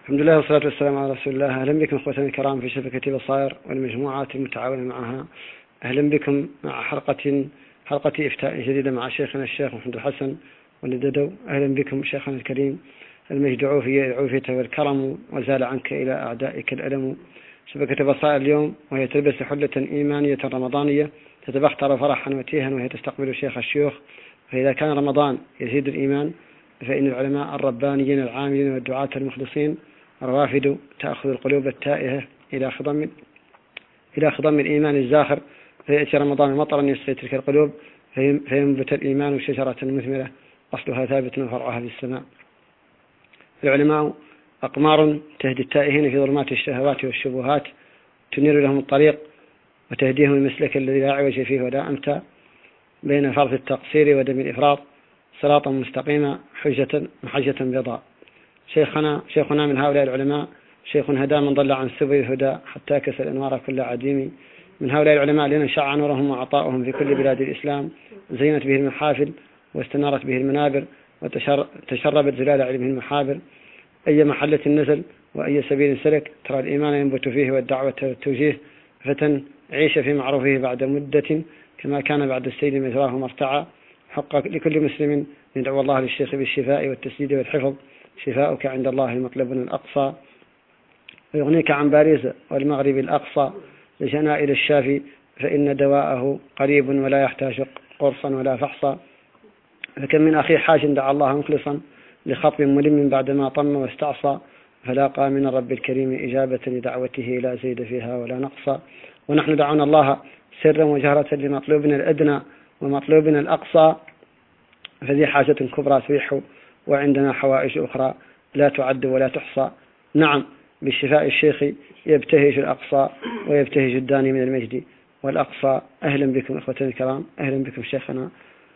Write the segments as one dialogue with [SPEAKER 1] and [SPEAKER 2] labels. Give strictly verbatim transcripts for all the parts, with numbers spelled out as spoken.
[SPEAKER 1] الحمد لله والصلاة والسلام على رسول الله. أهلا بكم أخوتنا الكرام في شبكة بصائر والمجموعات المتعاونة معها. أهلا بكم مع حلقة حلقة إفتاء جديدة مع شيخنا الشيخ محمد الحسن والنددو. أهلا بكم شيخنا الكريم، المجد عوفي عوفيته والكرم وزال عنك إلى أعدائك الألم. شبكة بصائر اليوم وهي تلبس حلة إيمانية رمضانية تتبختر فرحا وتيها وهي تستقبل شيخ الشيوخ. فإذا كان رمضان يزيد الإيمان فإن العلماء الربانيين العاملين والدعاة المخلصين روافد تأخذ القلوب التائهة إلى خضم إلى خضم الإيمان الزاخر، فيأتي رمضان مطرا يسقي تلك القلوب فينبت الإيمان شجرة مثمرة أصلها ثابت وفرعها في السماء. العلماء أقمار تهدي التائهين في ظلمات الشهوات والشبهات، تنير لهم الطريق وتهديهم المسلك الذي لا عوج فيه ولا أمتى بين فرض التقصير ودم الإفراط، صراطا مستقيما حجة محجة بيضاء. شيخنا شيخنا من هؤلاء العلماء شيخ هدى من ضل عن سبل الهدى حتى كسى الأنوار كل عديم. من هؤلاء العلماء الذين شع نورهم وعطاؤهم في كل بلاد الإسلام، زينت به المحافل واستنارت به المنابر وتشربت زلال علمه المحابر. أي محلة نزل وأي سبيل سلك ترى الإيمان ينبت فيه والدعوة والتوجيه. فتى عيش في معروفه بعد مدة كما كان بعد السيد مثراه مرتعى. حق لكل مسلم يدعو الله للشيخ بالشفاء والتسديد والحفظ. شفاؤك عند الله مطلبنا الأقصى، ويغنيك عن باريس والمغرب الأقصى لجنا إلى الشافي، فإن دواءه قريب ولا يحتاج قرصا ولا فحصا. فكم من أخي حاج دعا الله مخلصا لخطب ملم بعدما طم واستعصى، فلاقى من الرب الكريم إجابة لدعوته لا زيد فيها ولا نقصا. ونحن دعونا الله سرا وجهرة لمطلوبنا الأدنى ومطلوبنا الأقصى، فذي حاجة كبرى تبيح وعندنا حوائج أخرى لا تعد ولا تحصى. نعم بالشفاء الشيخ يبتهج الأقصى ويبتهج الداني من المجد والأقصى. أهلا بكم إخوتنا الكرام، أهلا بكم شيخنا.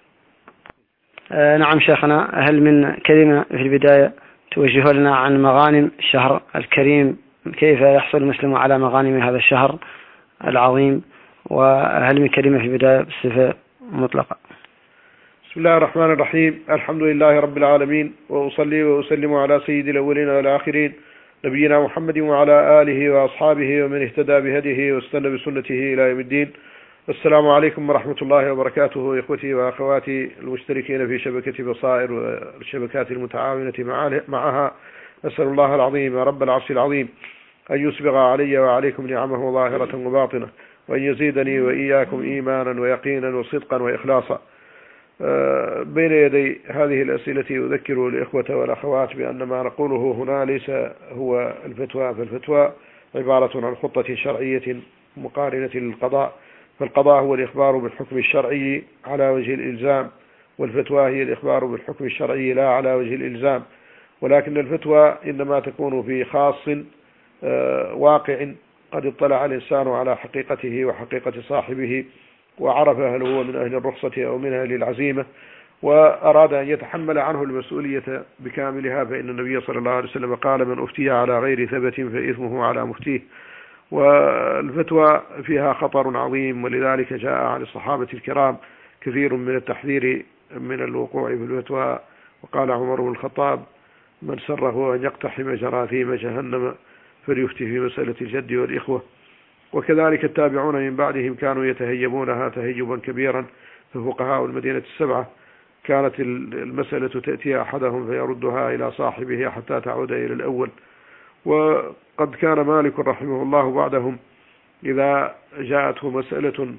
[SPEAKER 1] آه نعم شيخنا، هل من كلمة في البداية توجه لنا عن مغانم الشهر الكريم، كيف يحصل المسلم على مغانم هذا الشهر العظيم، وهل من كلمة في البداية بصفة مطلقة؟
[SPEAKER 2] بسم الله الرحمن الرحيم. الحمد لله رب العالمين، وأصلي وأسلم على سيد الأولين والآخرين نبينا محمد وعلى آله وأصحابه ومن اهتدى بهديه واستنى بسنته إلى يوم الدين. السلام عليكم ورحمة الله وبركاته إخوتي وأخواتي المشتركين في شبكة بصائر والشبكات المتعاونة معها. أسأل الله العظيم رب العرش العظيم أن يسبغ علي وعليكم نعمه ظاهرة وباطنة، وأن يزيدني وإياكم إيمانا ويقينا وصدقا وإخلاصا. بين يدي هذه الأسئلة أذكر الإخوة والأخوات بأن ما نقوله هنا ليس هو الفتوى، فالفتوى عبارة عن خطة شرعية مقارنة للقضاء، فالقضاء هو الإخبار بالحكم الشرعي على وجه الإلزام، والفتوى هي الإخبار بالحكم الشرعي لا على وجه الإلزام. ولكن الفتوى إنما تكون في خاص واقع قد اطلع الإنسان على حقيقته وحقيقة صاحبه وعرف هل هو من أهل الرخصة أو من أهل العزيمة، وأراد أن يتحمل عنه المسؤولية بكاملها، فإن النبي صلى الله عليه وسلم قال: من أفتي على غير ثبت فإثمه على مفتيه. والفتوى فيها خطر عظيم، ولذلك جاء عن الصحابة الكرام كثير من التحذير من الوقوع في الفتوى. وقال عمر بن الخطاب: من سره أن يقتحم جراثيم جهنم فليفتي في مسألة الجد والإخوة. وكذلك التابعون من بعدهم كانوا يتهيبونها تهيبا كبيرا، ففقهاء المدينة السبعة كانت المسألة تأتي أحدهم فيردها إلى صاحبه حتى تعود إلى الأول. وقد كان مالك رحمه الله بعدهم إذا جاءته مسألة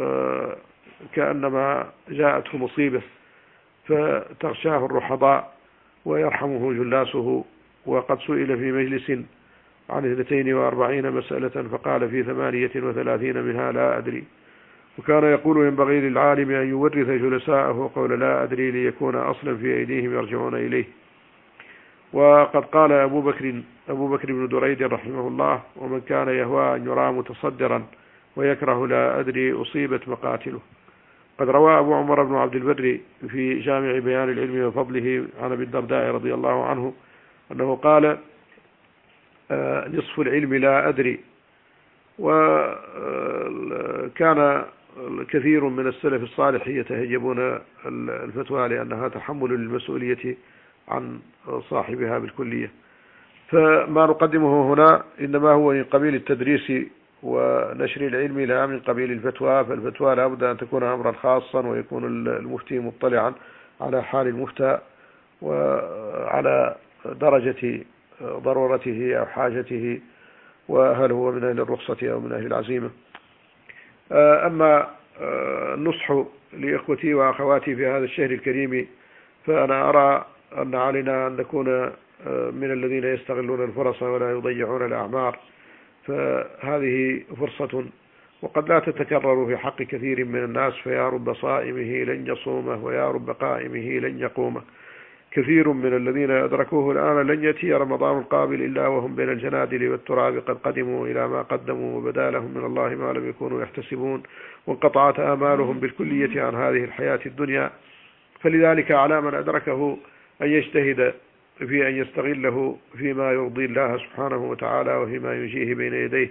[SPEAKER 2] كأنما جاءته مصيبة فتغشاه الرحضاء ويرحمه جلاسه. وقد سئل في مجلس عن اثنتين واربعين مسألة فقال: في ثمانية وثلاثين منها لا أدري. وكان يقول: ينبغي للعالم أن يورث جلساءه قول لا أدري ليكون أصلا في أيديهم يرجعون إليه. وقد قال أبو بكر أبو بكر بن دريد رحمه الله: ومن كان يهوى أن يرى متصدرا ويكره لا أدري أصيبت مقاتله. قد روى أبو عمر بن عبد البر في جامع بيان العلم وفضله عن أبي الدرداء رضي الله عنه أنه قال: نصف العلم لا أدري. وكان كثير من السلف الصالح يتهيبون الفتوى لأنها تحمل المسؤولية عن صاحبها بالكلية. فما نقدمه هنا إنما هو من قبيل التدريس ونشر العلم لا من قبيل الفتوى، فالفتوى لا بد أن تكون أمرا خاصا، ويكون المفتي مطلعا على حال المفتى وعلى درجة ضرورته أو حاجته، وهل هو من أهل الرخصة أو من أهل العزيمة. أما النصح لإخوتي وأخواتي في هذا الشهر الكريم، فأنا أرى أن علينا أن نكون من الذين يستغلون الفرص ولا يضيعون الأعمار، فهذه فرصة وقد لا تتكرر في حق كثير من الناس، فيا رب صائمه لن يصومه ويا رب قائمه لن يقومه. كثير من الذين أدركوه الآن لن يأتي رمضان القابل إلا وهم بين الجنادل والتراب قد قدموا إلى ما قدموا، وبدا لهم من الله ما لم يكونوا يحتسبون، وانقطعت آمالهم بالكلية عن هذه الحياة الدنيا. فلذلك على من أدركه أن يجتهد في أن يستغله فيما يرضي الله سبحانه وتعالى وفيما يجيه بين يديه.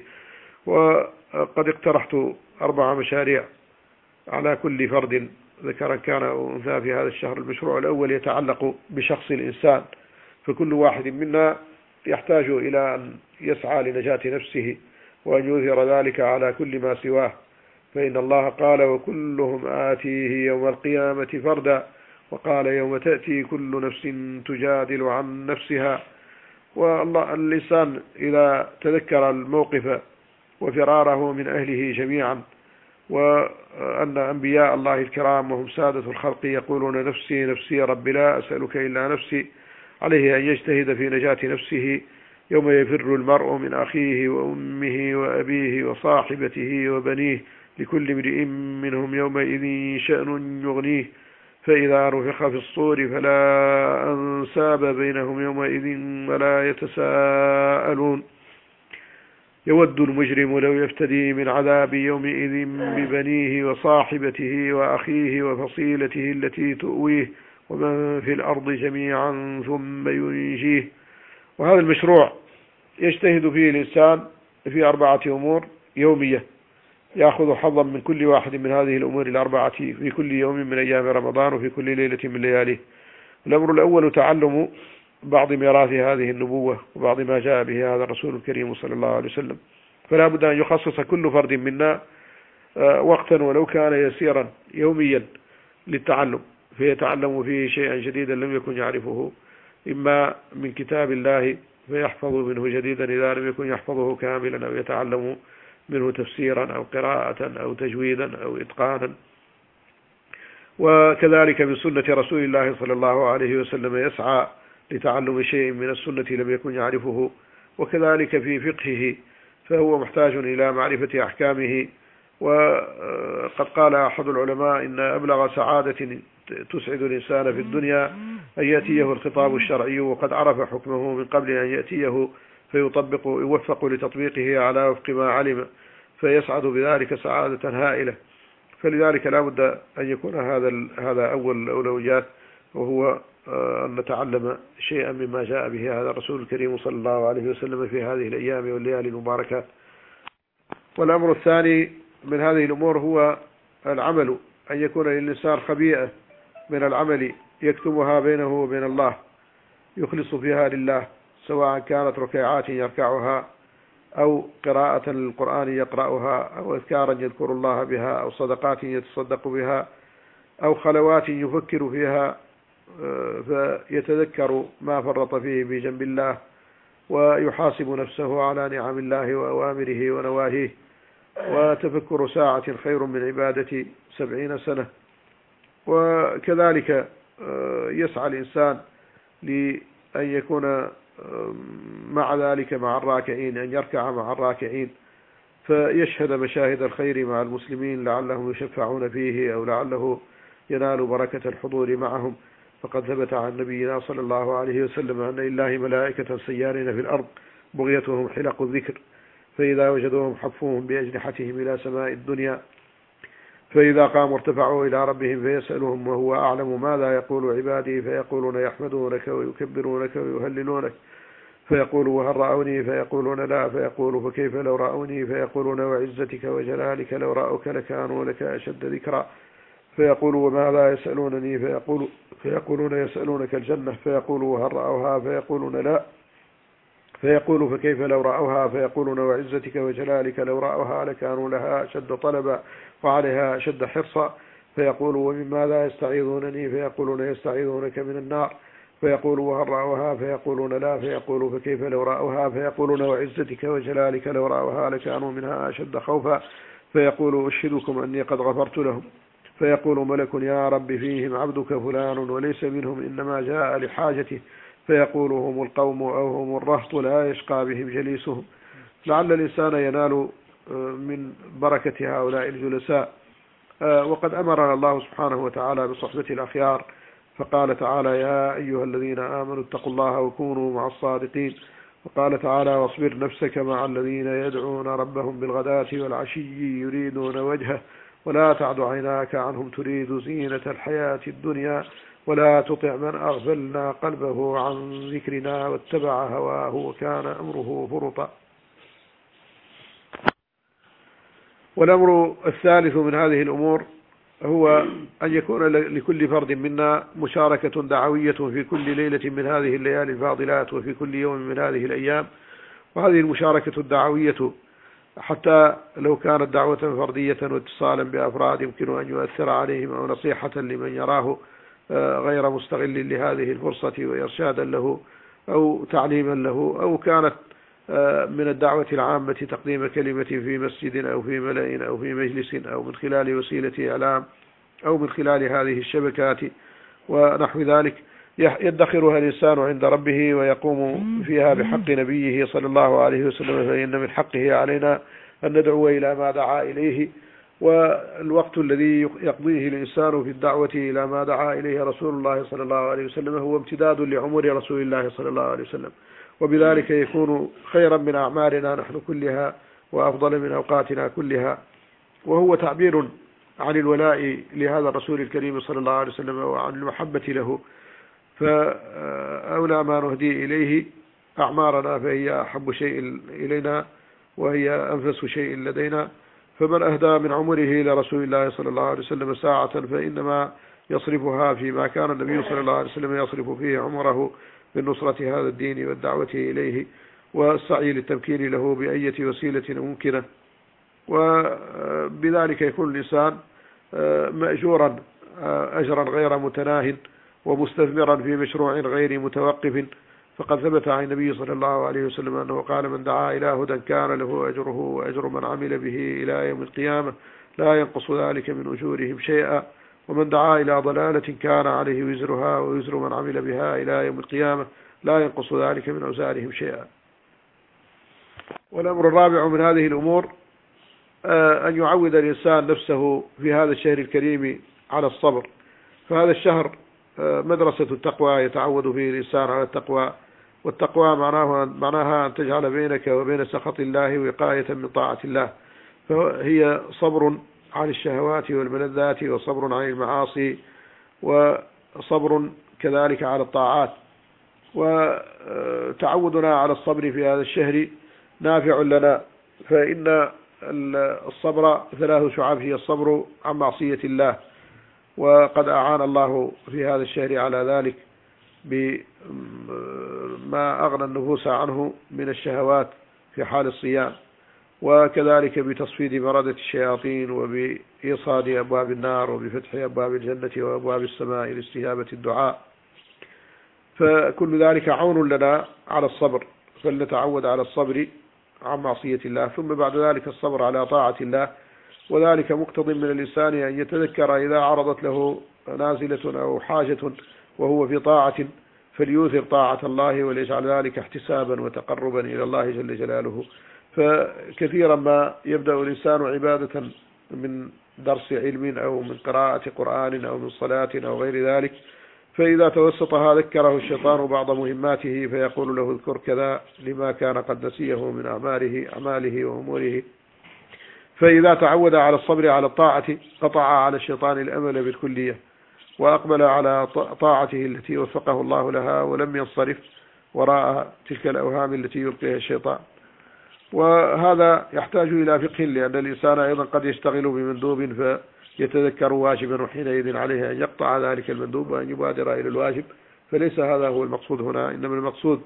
[SPEAKER 2] وقد اقترحت أربع مشاريع على كل فرد ذكرا كان أو أنثى في هذا الشهر. المشروع الأول يتعلق بشخص الإنسان، فكل واحد منا يحتاج إلى أن يسعى لنجاة نفسه وأن يظهر ذلك على كل ما سواه، فإن الله قال وكلهم آتيه يوم القيامة فردا، وقال يوم تأتي كل نفس تجادل عن نفسها. والله الإنسان إذا تذكر الموقف وفراره من أهله جميعا، وأن أنبياء الله الكرام وهم سادة الخلق يقولون نفسي نفسي رب لا أسألك إلا نفسي، عليه أن يجتهد في نجاة نفسه يوم يفر المرء من أخيه وأمه وأبيه وصاحبته وبنيه لكل امرئ منهم يومئذ شأن يغنيه، فإذا نفخ في الصور فلا أنساب بينهم يومئذ ولا يتساءلون. يود المجرم لو يفتدي من عذاب يومئذ ببنيه وصاحبته وأخيه وفصيلته التي تؤويه ومن في الأرض جميعا ثم ينجيه. وهذا المشروع يجتهد فيه الإنسان في أربعة أمور يومية، يأخذ حظا من كل واحد من هذه الأمور الأربعة في كل يوم من أيام رمضان وفي كل ليلة من لياليه. الأمر الأول تعلم بعض ميراث هذه النبوة وبعض ما جاء به هذا الرسول الكريم صلى الله عليه وسلم، فلا بد أن يخصص كل فرد منا وقتا ولو كان يسيرا يوميا للتعلم، فيتعلم فيه شيئا جديدا لم يكن يعرفه، إما من كتاب الله فيحفظ منه جديدا إذا لم يكن يحفظه كاملا، أو يتعلم منه تفسيرا أو قراءة أو تجويدا أو إتقانا. وكذلك من سنة رسول الله صلى الله عليه وسلم يسعى لتعلم شيء من السنة لم يكن يعرفه، وكذلك في فقهه فهو محتاج إلى معرفة أحكامه. وقد قال أحد العلماء إن أبلغ سعادة تسعد الإنسان في الدنيا أن يأتيه الخطاب الشرعي وقد عرف حكمه من قبل أن يأتيه، فيطبق يوفق لتطبيقه على وفق ما علم، فيسعد بذلك سعادة هائلة. فلذلك لا بد أن يكون هذا هذا أول الأولويات، وهو أن نتعلم شيئا مما جاء به هذا الرسول الكريم صلى الله عليه وسلم في هذه الأيام والليالي المباركات. والأمر الثاني من هذه الأمور هو العمل، أن يكون للإنسان خبيئة من العمل يكتمها بينه وبين الله، يخلص فيها لله، سواء كانت ركعات يركعها أو قراءة للقرآن يقرأها أو أذكارا يذكر الله بها أو صدقات يتصدق بها أو خلوات يفكر فيها فيتذكر ما فرط فيه بجنب الله، ويحاسب نفسه على نعم الله وأوامره ونواهيه. وتفكر ساعة خير من عبادة سبعين سنة. وكذلك يسعى الإنسان لأن يكون مع ذلك مع الراكعين، أن يركع مع الراكعين فيشهد مشاهد الخير مع المسلمين لعلهم يشفعون فيه أو لعله ينال بركة الحضور معهم. فقد ثبت عن نبينا صلى الله عليه وسلم أن لله ملائكة سيارين في الأرض بغيتهم حلق الذكر، فإذا وجدوهم حفوهم بأجنحتهم إلى سماء الدنيا، فإذا قاموا ارتفعوا إلى ربهم فيسألهم وهو أعلم ماذا يقول عبادي، فيقولون يحمدونك ويكبرونك ويهللونك، فيقول وهل رأوني، فيقولون لا، فيقول فكيف لو رأوني، فيقولون وعزتك وجلالك لو رأوك لكانوا لك أشد ذكرا، فيقول وماذا يسألونني، فيقول فيقولون يسألونك الجنة، فيقول وهل رأوها، فيقولون لا، فيقول فكيف لو رأوها، فيقولون وعزتك وجلالك لو رأوها لكانوا لها أشد طلبا وعليها أشد حرصا. فيقول ومن ماذا يستعيذونني، فيقولون يستعيذونك من النار. فيقول وهل رأوها، فيقولون لا. فيقول فكيف لو رأوها، فيقولون وعزتك وجلالك لو رأوها لكانوا منها أشد خوفا. فيقول أشهدكم أني قد غفرت لهم. فيقول ملك يا رب فيهم عبدك فلان وليس منهم إنما جاء لحاجته. فيقول هم القوم أو هم الرهط لا يشقى بهم جليسهم. لعل الإنسان ينال من بركة هؤلاء الجلساء. وقد أمرنا الله سبحانه وتعالى بصحبة الأخيار، فقال تعالى يا أيها الذين آمنوا اتقوا الله وكونوا مع الصادقين. وقال تعالى واصبر نفسك مع الذين يدعون ربهم بالغداة والعشي يريدون وجهه ولا تعد عيناك عنهم تريد زينة الحياة الدنيا ولا تطع من أغفلنا قلبه عن ذكرنا واتبع هواه وكان أمره فرطا. والأمر الثالث من هذه الأمور هو أن يكون لكل فرد منا مشاركة دعوية في كل ليلة من هذه الليالي الفاضلات وفي كل يوم من هذه الأيام. وهذه المشاركة الدعوية حتى لو كانت دعوة فردية واتصالا بأفراد يمكن أن يؤثر عليهم أو نصيحة لمن يراه غير مستغل لهذه الفرصة وإرشادا له أو تعليما له، أو كانت من الدعوة العامة تقديم كلمة في مسجد أو في ملأ أو في مجلس أو من خلال وسيلة إعلام أو من خلال هذه الشبكات ونحو ذلك يدخرها الإنسان عند ربه ويقوم فيها بحق نبيه صلى الله عليه وسلم، فإن من حقه علينا أن ندعو إلى ما دعا إليه. والوقت الذي يقضيه الإنسان في الدعوة إلى ما دعا إليه رسول الله صلى الله عليه وسلم هو امتداد لعمر رسول الله صلى الله عليه وسلم، وبذلك يكون خيرا من أعمارنا نحن كلها وأفضل من أوقاتنا كلها. وهو تعبير عن الولاء لهذا الرسول الكريم صلى الله عليه وسلم وعن المحبة له. فأولى ما نهدي إليه أعمارنا فهي أحب شيء إلينا وهي أنفس شيء لدينا. فمن أهدى من عمره لرسول الله صلى الله عليه وسلم ساعة فإنما يصرفها فيما كان النبي صلى الله عليه وسلم يصرف فيه عمره من نصرة هذا الدين والدعوة إليه والسعي للتمكين له بأية وسيلة ممكنة. وبذلك يكون الإنسان مأجورا أجرا غير متناه ومستثمرا في مشروع غير متوقف. فقد ثبت عن النبي صلى الله عليه وسلم أنه قال من دعا إلى هدى كان له أجره وأجر من عمل به إلى يوم القيامة لا ينقص ذلك من أجورهم شيئا، ومن دعا إلى ضلالة كان عليه وزرها ووزر من عمل بها إلى يوم القيامة لا ينقص ذلك من أوزارهم شيئا. والأمر الرابع من هذه الأمور أن يعود الإنسان نفسه في هذا الشهر الكريم على الصبر. فهذا الشهر مدرسة التقوى يتعود فيه الإنسان على التقوى، والتقوى معناها, معناها أن تجعل بينك وبين سخط الله وقاية من طاعة الله. فهي صبر عن الشهوات والملذات وصبر عن المعاصي وصبر كذلك على الطاعات. وتعودنا على الصبر في هذا الشهر نافع لنا، فإن الصبر ثلاث شعاب هي الصبر عن معصية الله، وقد أعان الله في هذا الشهر على ذلك بما أغنى النفوس عنه من الشهوات في حال الصيام، وكذلك بتصفيد مردة الشياطين وبإيصاد أبواب النار وبفتح أبواب الجنة وأبواب السماء لاستجابة الدعاء. فكل ذلك عون لنا على الصبر، فلنتعود على الصبر عن معصية الله، ثم بعد ذلك الصبر على طاعة الله. وذلك مقتض من الإنسان أن يتذكر إذا عرضت له نازلة أو حاجة وهو في طاعة فليوثر طاعة الله وليجعل ذلك احتسابا وتقربا إلى الله جل جلاله. فكثيرا ما يبدأ الإنسان عبادة من درس علم أو من قراءة قرآن أو من صلاة أو غير ذلك، فإذا توسطها ذكره الشيطان بعض مهماته فيقول له اذكر كذا لما كان قد نسيه من أعماله أعماله وأموره. فإذا تعود على الصبر على الطاعة قطع على الشيطان الأمل بالكلية وأقبل على طاعته التي وفقه الله لها ولم ينصرف وراء تلك الأوهام التي يلقيها الشيطان. وهذا يحتاج إلى فقه، لأن الإنسان أيضا قد يشتغل بمندوب فيتذكر واجبا وحينئذ عليه أن يقطع ذلك المندوب وأن يبادر إلى الواجب، فليس هذا هو المقصود هنا، إنما المقصود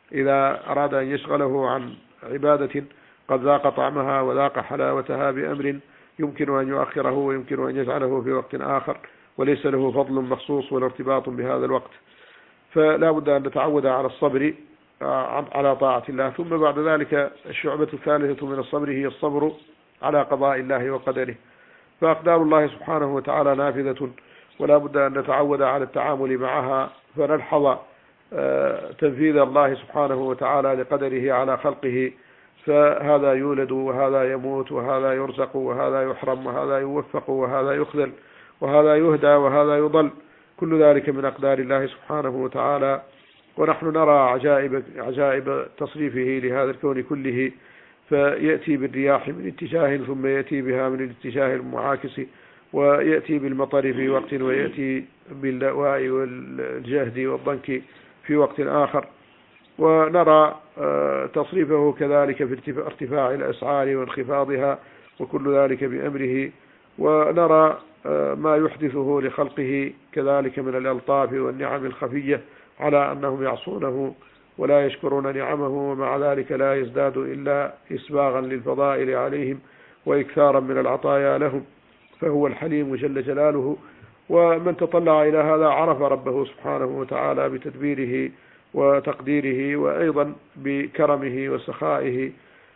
[SPEAKER 2] إذا أراد أن يشغله عن عبادة قد ذاق طعمها وذاق حلاوتها بأمر يمكن أن يؤخره ويمكن أن يجعله في وقت آخر، وليس له فضل مخصوص ولا ارتباط بهذا الوقت. فلا بد أن نتعود على الصبر على طاعة الله. ثم بعد ذلك الشعبة الثالثة من الصبر هي الصبر على قضاء الله وقدره. فأقدار الله سبحانه وتعالى نافذة، ولا بد أن نتعود على التعامل معها، فنلحظ تنفيذ الله سبحانه وتعالى لقدره على خلقه. فهذا يولد وهذا يموت وهذا يرزق وهذا يحرم وهذا يوفق وهذا يخذل وهذا يهدى وهذا يضل، كل ذلك من أقدار الله سبحانه وتعالى. ونحن نرى عجائب, عجائب تصريفه لهذا الكون كله، فيأتي بالرياح من اتجاه ثم يأتي بها من الاتجاه المعاكس، ويأتي بالمطر في وقت، ويأتي باللواء والجهد والضنك في وقت آخر. ونرى تصريفه كذلك في ارتفاع الأسعار وانخفاضها، وكل ذلك بأمره. ونرى ما يحدثه لخلقه كذلك من الألطاف والنعم الخفية، على أنهم يعصونه ولا يشكرون نعمه، ومع ذلك لا يزداد إلا إسباغا للفضائل عليهم وإكثارا من العطايا لهم، فهو الحليم جل جلاله. ومن تطلع إلى هذا عرف ربه سبحانه وتعالى بتدبيره وتقديره، وأيضا بكرمه وسخائه،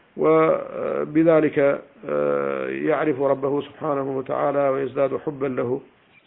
[SPEAKER 2] وبذلك يعرف ربه سبحانه وتعالى ويزداد حبا له.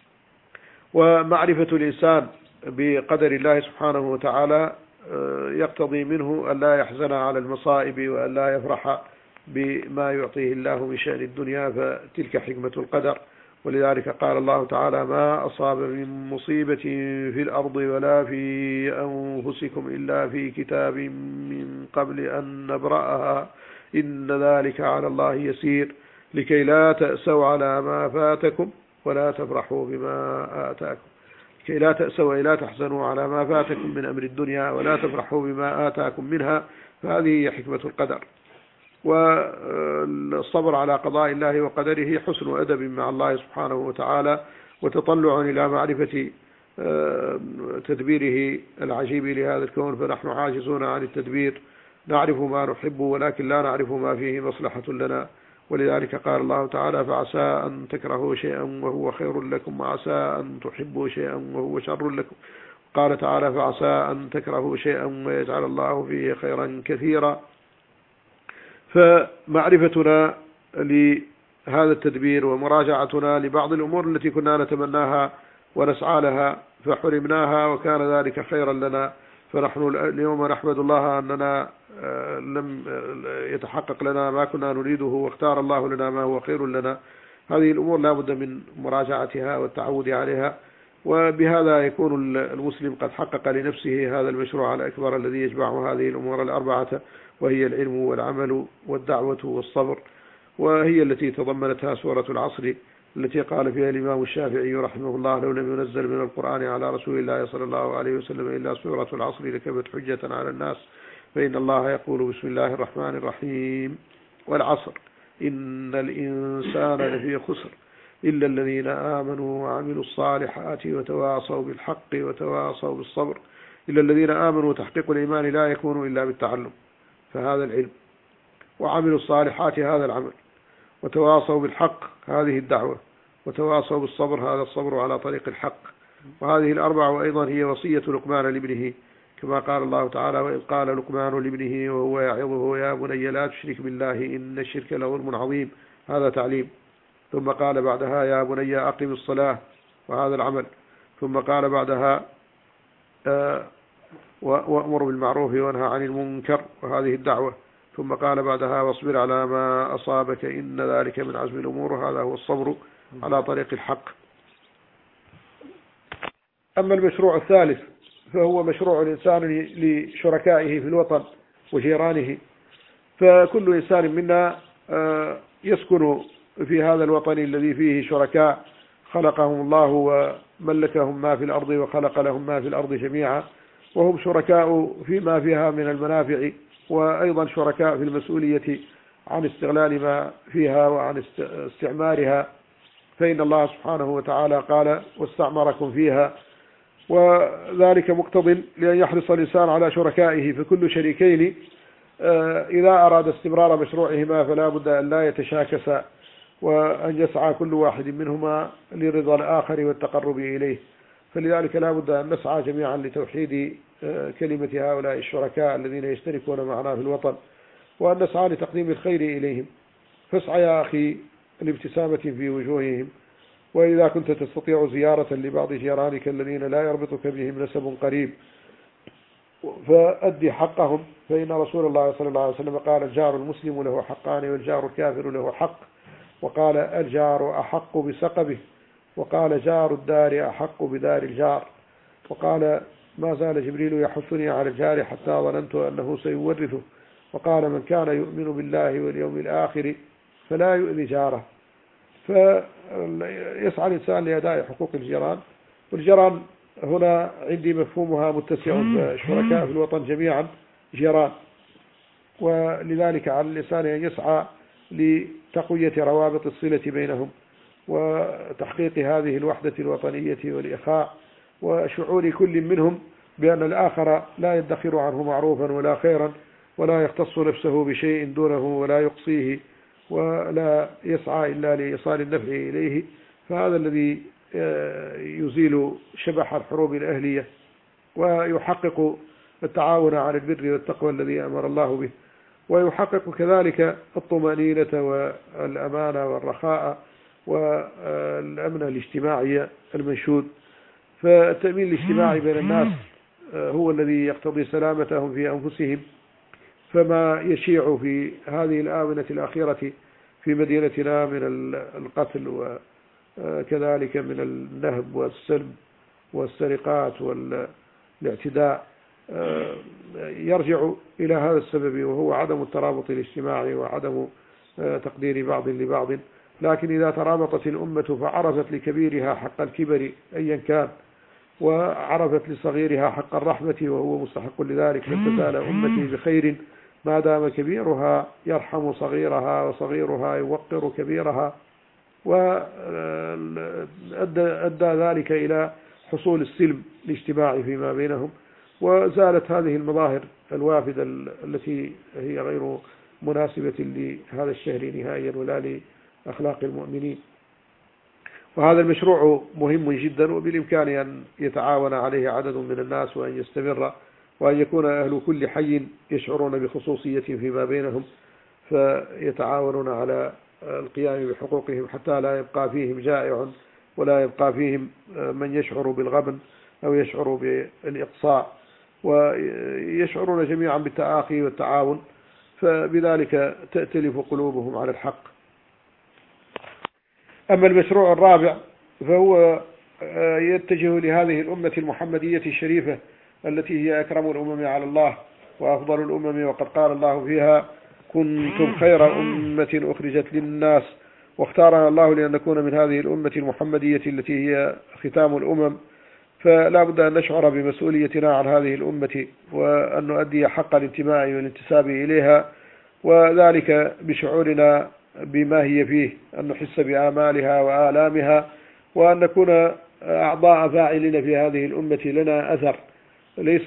[SPEAKER 2] ومعرفة الإنسان بقدر الله سبحانه وتعالى يقتضي منه أن لا يحزن على المصائب وأن لا يفرح بما يعطيه الله من شأن الدنيا، فتلك حكمة القدر. ولذلك قال الله تعالى: ما أصاب من مصيبة في الأرض ولا في أنفسكم إلا في كتاب من قبل أن نبرأها إن ذلك على الله يسير لكي لا تأسوا على ما فاتكم ولا تفرحوا بما آتاكم. لكي لا تأسوا أي لا تحزنوا على ما فاتكم من أمر الدنيا ولا تفرحوا بما آتاكم منها، فهذه هي حكمة القدر. والصبر على قضاء الله وقدره حسن أدب مع الله سبحانه وتعالى، وتطلع إلى معرفة تدبيره العجيب لهذا الكون، فنحن عاجزون عن التدبير. نعرف ما نحب ولكن لا نعرف ما فيه مصلحة لنا. ولذلك قال الله تعالى: فعسى أن تكرهوا شيئا وهو خير لكم وعسى أن تحبوا شيئا وهو شر لكم. قال تعالى: فعسى أن تكرهوا شيئا ويجعل الله فيه خيرا كثيرا. فمعرفتنا لهذا التدبير ومراجعتنا لبعض الأمور التي كنا نتمناها ونسعى لها فحرمناها وكان ذلك خيرا لنا، فنحن اليوم نحمد الله أننا لم يتحقق لنا ما كنا نريده واختار الله لنا ما هو خير لنا. هذه الأمور لا بد من مراجعتها والتعود عليها، وبهذا يكون المسلم قد حقق لنفسه هذا المشروع الأكبر الذي يجمع هذه الأمور الأربعة، وهي العلم والعمل والدعوة والصبر، وهي التي تضمنتها سورة العصر التي قال فيها الإمام الشافعي رحمه الله: لو لم ينزل من القرآن على رسول الله صلى الله عليه وسلم إلا سورة العصر لكانت حجة على الناس، فإن الله يقول: بسم الله الرحمن الرحيم، والعصر إن الإنسان لفي خسر إلا الذين آمنوا وعملوا الصالحات وتواصوا بالحق وتواصوا بالصبر. إلا الذين آمنوا، تحقيق الإيمان لا يكون إلا بالتعلم، فهذا العلم، وعملوا الصالحات هذا العمل، وتواصوا بالحق هذه الدعوة، وتواصوا بالصبر هذا الصبر على طريق الحق. وهذه الأربع وأيضا هي وصية لقمان لابنه، كما قال الله تعالى: وإذ قال لقمان لابنه وهو يعظه يا بني لا تشرك بالله إن الشرك لظلم عظيم، هذا تعليم. ثم قال بعدها: يا بني أقم الصلاة، وهذا العمل. ثم قال بعدها: آه وأمر بالمعروف وانهى عن المنكر، وهذه الدعوة. ثم قال بعدها: واصبر على ما أصابك إن ذلك من عزم الأمور، هذا هو الصبر على طريق الحق. أما المشروع الثالث فهو مشروع الإنسان لشركائه في الوطن وجيرانه. فكل إنسان منا يسكن في هذا الوطن الذي فيه شركاء خلقهم الله وملكهم ما في الأرض وخلق لهم ما في الأرض جميعا، وهم شركاء فيما فيها من المنافع، وأيضا شركاء في المسؤولية عن استغلال ما فيها وعن استعمارها. فإن الله سبحانه وتعالى قال: واستعمركم فيها، وذلك مقتض لأن يحرص الإنسان على شركائه، فكل شريكين إذا أراد استمرار مشروعهما فلا بد أن لا يتشاكسا، وأن يسعى كل واحد منهما لرضا الآخر والتقرب إليه. فلذلك لا بد أن نسعى جميعا لتوحيد كلمة هؤلاء الشركاء الذين يشتركون معنا في الوطن، وأن نسعى لتقديم الخير إليهم. فاسعى يا أخي الابتسامة في وجوههم، وإذا كنت تستطيع زيارة لبعض جيرانك الذين لا يربطك بهم نسب قريب فأدي حقهم، فإن رسول الله صلى الله عليه وسلم قال: الجار المسلم له حقان والجار الكافر له حق، وقال: الجار أحق بسقبه، وقال: جار الدار أحق بدار الجار، وقال: ما زال جبريل يحثني على الجار حتى ظننت أنه سيورثه، وقال: من كان يؤمن بالله واليوم الآخر فلا يؤذي جاره. فيسعى الإنسان لأداء حقوق الجيران، والجيران هنا عندي مفهومها متسع، الشركاء في الوطن جميعا جيران، ولذلك على الإنسان أن يسعى لتقوية روابط الصلة بينهم وتحقيق هذه الوحدة الوطنية والإخاء، وشعور كل منهم بأن الآخر لا يدخر عنه معروفا ولا خيرا، ولا يختص نفسه بشيء دونه ولا يقصيه، ولا يسعى إلا لإيصال النفع إليه. فهذا الذي يزيل شبح الحروب الأهلية ويحقق التعاون على البر والتقوى الذي أمر الله به، ويحقق كذلك الطمأنينة والأمانة والرخاء والأمن الاجتماعي المنشود. فالتأمين الاجتماعي بين الناس هو الذي يقتضي سلامتهم في أنفسهم، فما يشيع في هذه الآونة الأخيرة في مدينتنا من القتل وكذلك من النهب والسلب والسرقات والاعتداء يرجع إلى هذا السبب، وهو عدم الترابط الاجتماعي وعدم تقدير بعض لبعض. لكن إذا ترابطت الأمة فعرفت لكبيرها حق الكبر أيا كان، وعرفت لصغيرها حق الرحمة وهو مستحق لذلك، لن تزال أمتي بخير ما دام كبيرها يرحم صغيرها وصغيرها يوقر كبيرها. وأدى ذلك إلى حصول السلم الاجتماعي فيما بينهم، وزالت هذه المظاهر الوافدة التي هي غير مناسبة لهذا الشهر نهائيا ولا لأخلاق المؤمنين. وهذا المشروع مهم جدا، وبالإمكان أن يتعاون عليه عدد من الناس وأن يستمر، وأن يكون أهل كل حي يشعرون بخصوصية فيما بينهم فيتعاونون على القيام بحقوقهم، حتى لا يبقى فيهم جائع ولا يبقى فيهم من يشعر بالغبن أو يشعر بالإقصاء، ويشعرون جميعا بالتآخي والتعاون، فبذلك تأتلف قلوبهم على الحق. أما المشروع الرابع فهو يتجه لهذه الأمة المحمدية الشريفة التي هي أكرم الأمم على الله وأفضل الأمم، وقد قال الله فيها: كنتم خير أمة أخرجت للناس. واختارنا الله لأن نكون من هذه الأمة المحمدية التي هي ختام الأمم، فلا بد أن نشعر بمسؤوليتنا عن هذه الأمة، وأن نؤدي حق الانتماء والانتساب إليها، وذلك بشعورنا بما هي فيه، أن نحس بآمالها وآلامها، وأن نكون أعضاء فاعلين في هذه الأمة لنا أثر، ليس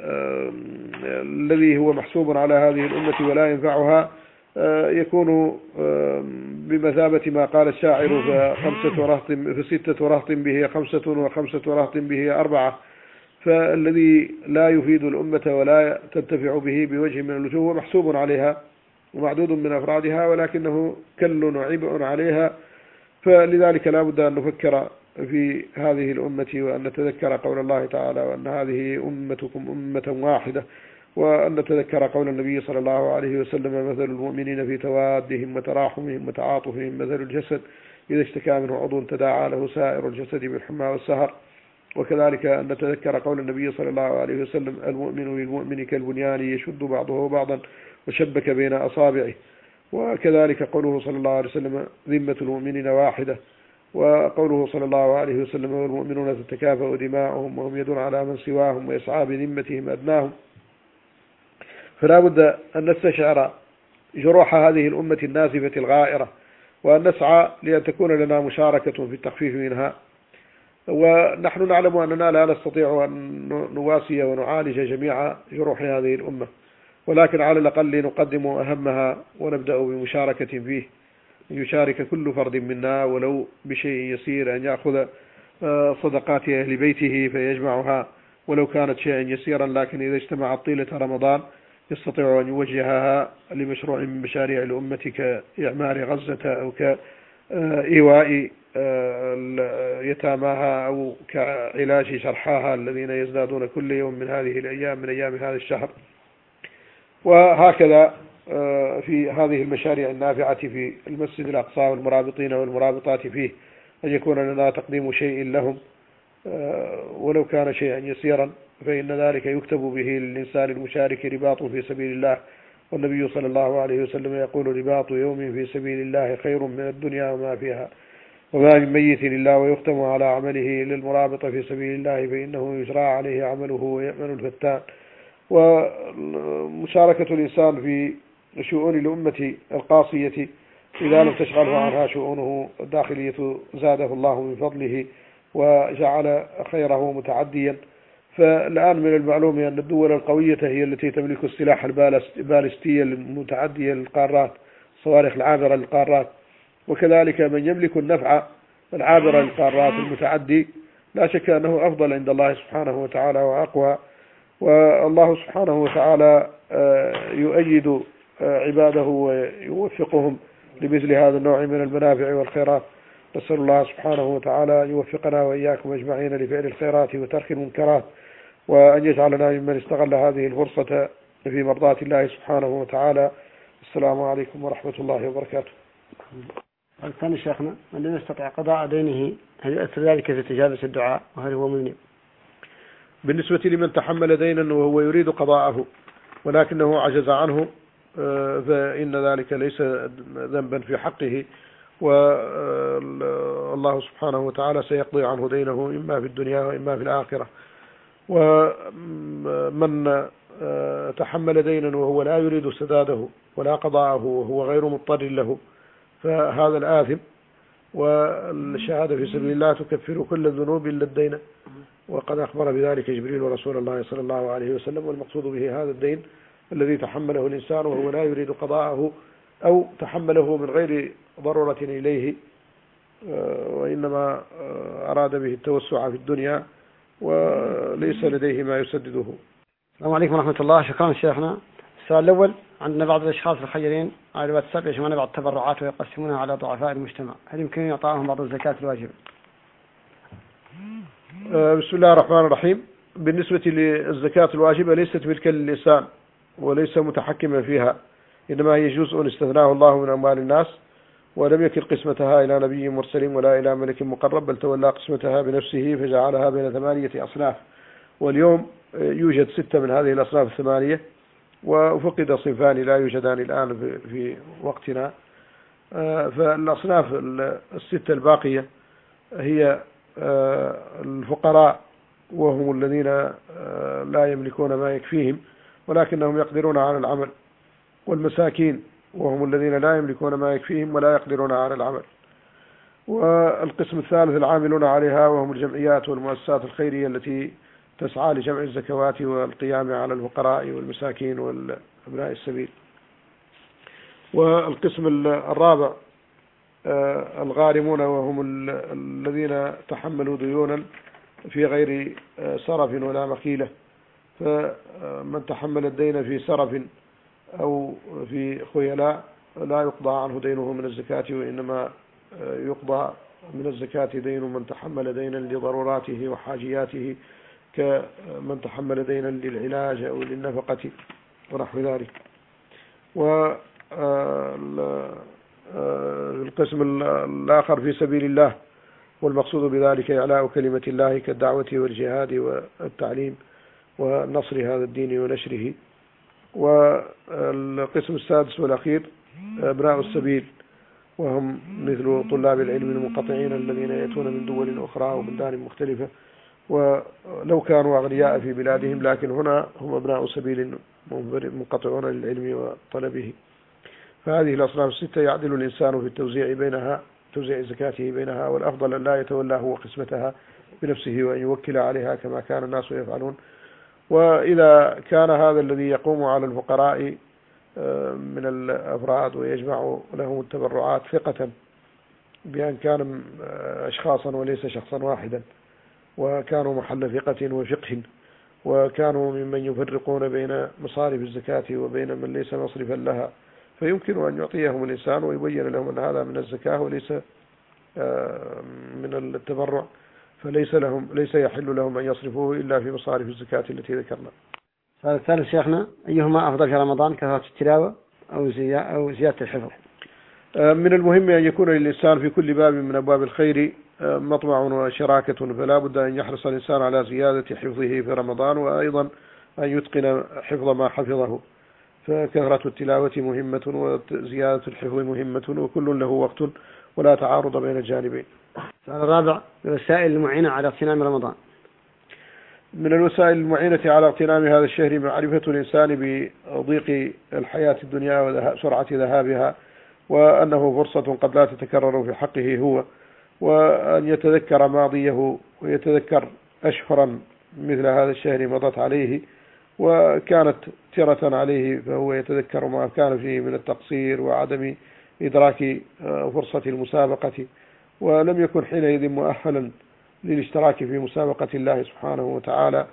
[SPEAKER 2] الذي هو محسوب على هذه الأمة ولا ينفعها يكون بمثابة ما قال الشاعر: فخمسة رهط فستة رهط به خمسة وخمسة رهط به أربعة. فالذي لا يفيد الأمة ولا تنتفع به بوجه من الوجوه محسوب عليها ومعدود من أفرادها، ولكنه كل وعبء عليها. فلذلك لا بد أن نفكر في هذه الأمة، وأن نتذكر قول الله تعالى: وأن هذه أمتكم أمة واحدة، وأن نتذكر قول النبي صلى الله عليه وسلم: مثل المؤمنين في توادهم وتراحمهم وتعاطفهم مثل الجسد إذا اشتكى منه عضو تداعى له سائر الجسد بالحمى والسهر. وكذلك أن نتذكر قول النبي صلى الله عليه وسلم: المؤمن للمؤمن كالبنيان يشد بعضه بعضا وشبك بين أصابعه. وكذلك قوله صلى الله عليه وسلم: ذمة المؤمنين واحدة. وقوله صلى الله عليه وسلم: والمؤمنون تتكافأ دماؤهم وهم يدون على من سواهم ويسعى بذمتهم أدناهم. فلا بد أن نستشعر جروح هذه الأمة النازفة الغائرة، وأن نسعى لأن تكون لنا مشاركة في التخفيف منها. ونحن نعلم أننا لا نستطيع أن نواسي ونعالج جميع جروح هذه الأمة، ولكن على الأقل نقدم أهمها ونبدأ بمشاركة فيه، يشارك كل فرد منا ولو بشيء يسير، أن يأخذ صدقات أهل بيته فيجمعها ولو كانت شيئا يسيرا، لكن إذا اجتمعت طيلة رمضان يستطيع أن يوجهها لمشروع من مشاريع الأمة كإعمار غزة أو كإيواء يتاماها أو كعلاج شرحاها الذين يزدادون كل يوم من هذه الأيام من أيام هذا الشهر. وهكذا في هذه المشاريع النافعة في المسجد الأقصى والمرابطين والمرابطات فيه، أن يكون لنا تقديم شيء لهم ولو كان شيئا يسيرا، فإن ذلك يكتب به للإنسان المشارك رباط في سبيل الله، والنبي صلى الله عليه وسلم يقول: رباط يوم في سبيل الله خير من الدنيا وما فيها، وما من ميت إلا ويختم على عمله إلا المرابط في سبيل الله فإنه يجرى عليه عمله ويأمن الفتان. ومشاركة الإنسان في شؤون الأمة القاصية إذا لم تشغله عنها شؤونه الداخلية زاده الله من فضله وجعل خيره متعديا. فالآن من المعلوم أن الدول القوية هي التي تملك السلاح البالستي المتعدي للقارات، الصواريخ العابرة للقارات، وكذلك من يملك النفع العابرة للقارات المتعدي لا شك أنه أفضل عند الله سبحانه وتعالى وأقوى. والله سبحانه وتعالى يؤيد عباده ويوفقهم لمثل هذا النوع من المنافع والخيرات. نسأل الله سبحانه وتعالى أن يوفقنا وإياكم أجمعين لفعل الخيرات وترك المنكرات، وأن يجعلنا ممن استغل هذه الفرصة في مرضاة الله سبحانه وتعالى. السلام عليكم ورحمة الله وبركاته.
[SPEAKER 1] الثاني شيخنا: من لم يستطع قضاء دينه هل يؤثر ذلك في استجابة الدعاء وهل هو مذنب؟
[SPEAKER 2] بالنسبة لمن تحمل دينا وهو يريد قضاءه ولكنه عجز عنه فإن ذلك ليس ذنبا في حقه، والله سبحانه وتعالى سيقضي عنه دينه إما في الدنيا وإما في الآخرة. ومن تحمل دينا وهو لا يريد سداده ولا قضاءه وهو غير مضطر له فهذا الآثم، والشهادة في سبيل الله تكفر كل الذنوب إلا الدين، وقد أخبر بذلك جبريل ورسول الله صلى الله عليه وسلم. والمقصود به هذا الدين الذي تحمله الإنسان وهو لا يريد قضاءه أو تحمله من غير ضرورة إليه وإنما أراد به التوسع في الدنيا وليس لديه ما يسدده.
[SPEAKER 1] السلام عليكم ورحمة الله. شكرا شيخنا. السؤال الأول: عندنا بعض الأشخاص الخيرين على الواتساب يجمعون بعض التبرعات ويقسمونها على ضعفاء المجتمع، هل يمكن إعطائهم بعض الزكاة الواجبة؟
[SPEAKER 2] بسم الله الرحمن الرحيم. بالنسبة للزكاة الواجبة ليست ملكا للإنسان وليس متحكما فيها، إنما هي جزء استثناه الله من أموال الناس، ولم يكن قسمتها إلى نبي مرسل ولا إلى ملك مقرب، بل تولى قسمتها بنفسه فجعلها بين ثمانية أصناف، واليوم يوجد ستة من هذه الأصناف الثمانية، وفقد صنفان لا يوجدان الآن في وقتنا. فالأصناف الستة الباقية هي الفقراء وهم الذين لا يملكون ما يكفيهم ولكنهم يقدرون على العمل، والمساكين وهم الذين لا يملكون ما يكفيهم ولا يقدرون على العمل، والقسم الثالث العاملون عليها وهم الجمعيات والمؤسسات الخيرية التي تسعى لجمع الزكوات والقيام على الفقراء والمساكين والأبناء السبيل. والقسم الرابع الغارمون وهم الذين تحملوا ديونا في غير سرف ولا مخيلة، فمن تحمل الدين في سرف أو في خيلاء لا يقضى عنه دينه من الزكاة، وإنما يقضى من الزكاة دين من تحمل دينا لضروراته وحاجياته كمن تحمل دينا للعلاج أو للنفقة ونحو ذلك. والقسم الآخر في سبيل الله، والمقصود بذلك إعلاء كلمة الله كالدعوة والجهاد والتعليم ونصر هذا الدين ونشره. والقسم السادس والأخير أبناء السبيل، وهم مثل طلاب العلم المنقطعين الذين يأتون من دول أخرى وبلدان مختلفة ولو كانوا أغنياء في بلادهم، لكن هنا هم أبناء سبيل منقطعون للعلم وطلبه. فهذه الأصناف الستة يعدل الإنسان في التوزيع بينها، توزيع زكاته بينها، والأفضل أن لا يتولى هو قسمتها بنفسه وأن يوكل عليها كما كان الناس يفعلون. وإذا كان هذا الذي يقوم على الفقراء من الأفراد ويجمع لهم التبرعات ثقة بأن كان أشخاصا وليس شخصا واحدا، وكانوا محل ثقة وفقه، وكانوا ممن يفرقون بين مصارف الزكاة وبين من ليس مصرفا لها، فيمكن أن يعطيهم الإنسان ويبين لهم أن هذا من الزكاة وليس من التبرع، فليس لهم ليس يحل لهم أن يصرفوه إلا في مصارف الزكاة التي ذكرنا.
[SPEAKER 1] السؤال الثالث شيخنا: أيهما أفضل في رمضان، كثرة التلاوة أو أو زيادة الحفظ؟
[SPEAKER 2] من المهم أن يكون للإنسان في كل باب من أبواب الخير مطمع وشراكة، فلا بد أن يحرص الإنسان على زيادة حفظه في رمضان، وأيضا أن يتقن حفظ ما حفظه، فكثرة التلاوة مهمة وزيادة الحفظ مهمة، وكل له وقت ولا تعارض بين الجانبين.
[SPEAKER 1] السؤال الرابع: الوسائل المعينة على اغتنام رمضان.
[SPEAKER 2] من الوسائل المعينة على اغتنام هذا الشهر معرفة الإنسان بضيق الحياة الدنيا وسرعة ذهابها، وأنه فرصة قد لا تتكرر في حقه هو، وأن يتذكر ماضيه ويتذكر أشهرا مثل هذا الشهر مضت عليه وكانت ترة عليه، فهو يتذكر ما كان فيه من التقصير وعدم إدراك فرصة المسابقة، ولم يكن حينئذ مؤهلا للاشتراك في مسابقة الله سبحانه وتعالى.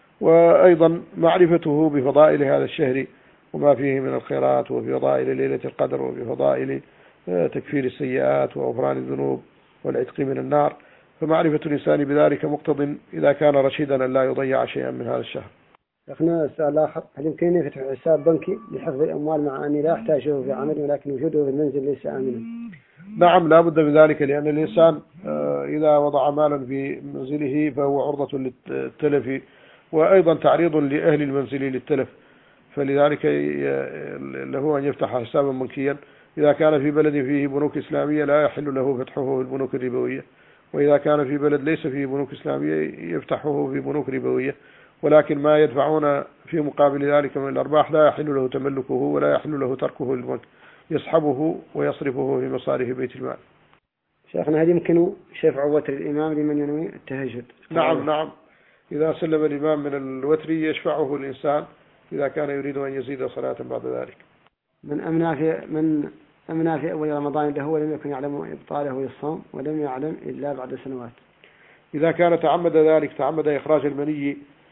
[SPEAKER 2] وأيضا معرفته بفضائل هذا الشهر وما فيه من الخيرات، وفي فضائل ليلة القدر، وفي فضائل تكفير السيئات وغفران الذنوب والعتق من النار، فمعرفة الإنسان بذلك مقتض إذا كان رشيدا أن لا يضيع شيئا من هذا الشهر.
[SPEAKER 1] شيخنا السؤال الآخر: هل يمكنني فتح حساب بنكي لحفظ الأموال مع أني لا أحتاجه في عملي ولكن وجوده في المنزل ليس آمنا؟
[SPEAKER 2] نعم، لا بد من ذلك، لأن الإنسان إذا وضع مالا في منزله فهو عرضة للتلف، وأيضا تعريض لأهل المنزل للتلف، فلذلك له أن يفتح حسابا بنكيا. إذا كان في بلد فيه بنوك إسلامية لا يحل له فتحه في البنوك الربوية، وإذا كان في بلد ليس فيه بنوك إسلامية يفتحه في بنوك ربوية، ولكن ما يدفعون في مقابل ذلك من الأرباح لا يحل له تملكه ولا يحل له تركه للبنك، يسحبه ويصرفه في مصارف بيت المال.
[SPEAKER 1] شيخنا هل يمكن شفع وتر الإمام لمن ينوي التهجد؟
[SPEAKER 2] نعم نعم، إذا سلم الإمام من الوتر يشفعه الإنسان إذا كان يريد أن يزيد صلاة بعد ذلك.
[SPEAKER 1] من أمنى في من أمنى في أول رمضان له ولم يكن يعلم إبطاله للصوم ولم يعلم إلا بعد سنوات.
[SPEAKER 2] إذا كان تعمد ذلك، تعمد إخراج المني،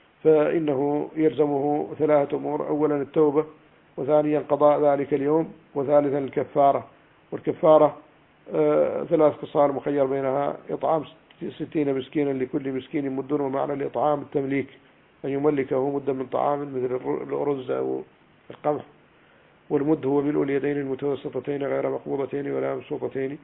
[SPEAKER 2] فإنه يلزمه ثلاثة أمور: أولا التوبة، وثانيا قضاء ذلك اليوم، وثالثا الكفارة. والكفارة آه ثلاث خصال مخير بينها: إطعام ستين مسكينا لكل مسكين مد، ومعنى الإطعام التمليك، أن يملكه مدا من طعام مثل الأرز أو القمح، والمد هو ملء اليدين المتوسطتين غير مقبوضتين ولا مبسوطتين،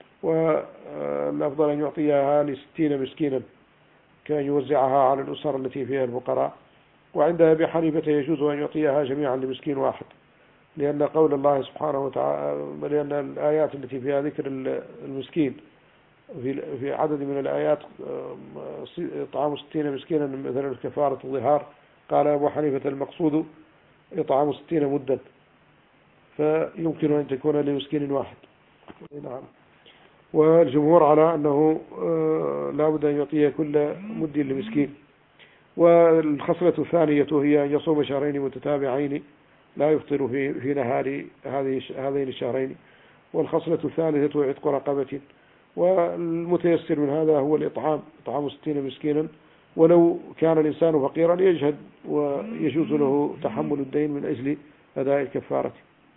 [SPEAKER 2] والأفضل أن يعطيها لستين مسكينا كان يوزعها على الأسر التي فيها الفقراء. وعند أبي حنيفة يجوز أن يعطيها جميعا لمسكين واحد، لأن قول الله سبحانه وتعالى، لأن الآيات التي فيها ذكر المسكين في عدد من الآيات إطعام ستين مسكينا مثل كفارة الظهار، قال أبو حنيفة المقصود إطعام ستين مدا، فيمكن أن تكون لمسكين واحد. نعم. والجمهور على أنه لا بد أن يعطيه كل مد لمسكين. والخصلة الثانية هي أن يصوم شهرين متتابعين لا يفطر في في نهار هذه هذين الشهرين. والخصلة الثالثة عتق رقبة. والمتيسر من هذا هو الإطعام، إطعام ستين مسكينا، ولو كان الإنسان فقيرا يجهد ويجوز له تحمل الدين من أجل أداء الكفارة.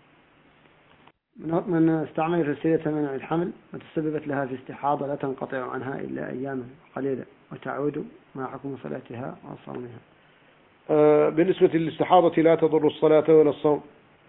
[SPEAKER 1] من استعمل رسالة منع الحمل وتسببت لها في استحاضة لا تنقطع عنها إلا أياما قليلة وتعود، مع حكم صلاتها وصومها؟
[SPEAKER 2] آه بالنسبة للاستحاضة لا تضر الصلاة ولا الصوم،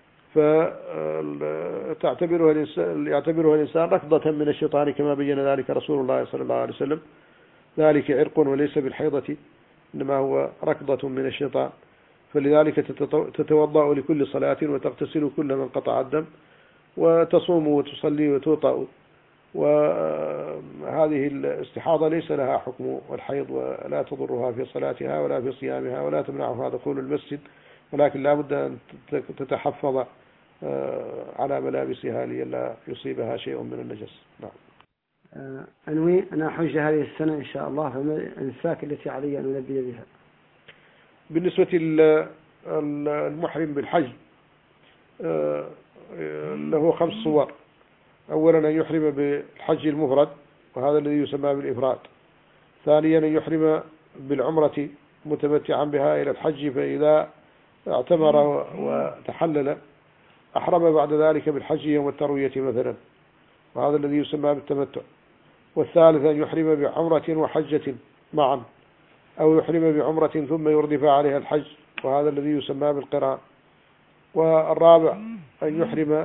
[SPEAKER 2] فتعتبرها الإنسان يعتبرها الإنسان ركضة من الشيطان كما بين ذلك رسول الله صلى الله عليه وسلم. ذلك عرق وليس بالحيضة، إنما هو ركضة من الشيطان، فلذلك تتوضأ لكل صلاة وتغتسل كل من قطع الدم وتصوم وتصلي وتوطأ. وهذه الاستحاضة ليس لها حكم الحيض ولا تضرها في صلاتها ولا في صيامها ولا تمنعها دخول المسجد، ولكن لا بد أن تتحفظ على ملابسها لئلا يصيبها شيء من النجس. نعم.
[SPEAKER 1] أنوي أن أحج هذه السنة إن شاء الله، فما الأنساك التي علي أن ألبي بها؟
[SPEAKER 2] بالنسبة للمحرم بالحج له خمس صور. أولا أن يحرم بالحج المفرد وهذا الذي يسمى بالإفراد. ثانيا أن يحرم بالعمرة متمتعا بها إلى الحج، فإذا اعتمر وتحلل أحرم بعد ذلك بالحج يوم التروية مثلا، وهذا الذي يسمى بالتمتع. والثالث أن يحرم بعمرة وحجة معا، أو يحرم بعمرة ثم يردف عليها الحج، وهذا الذي يسمى بالقران. والرابع أن يحرم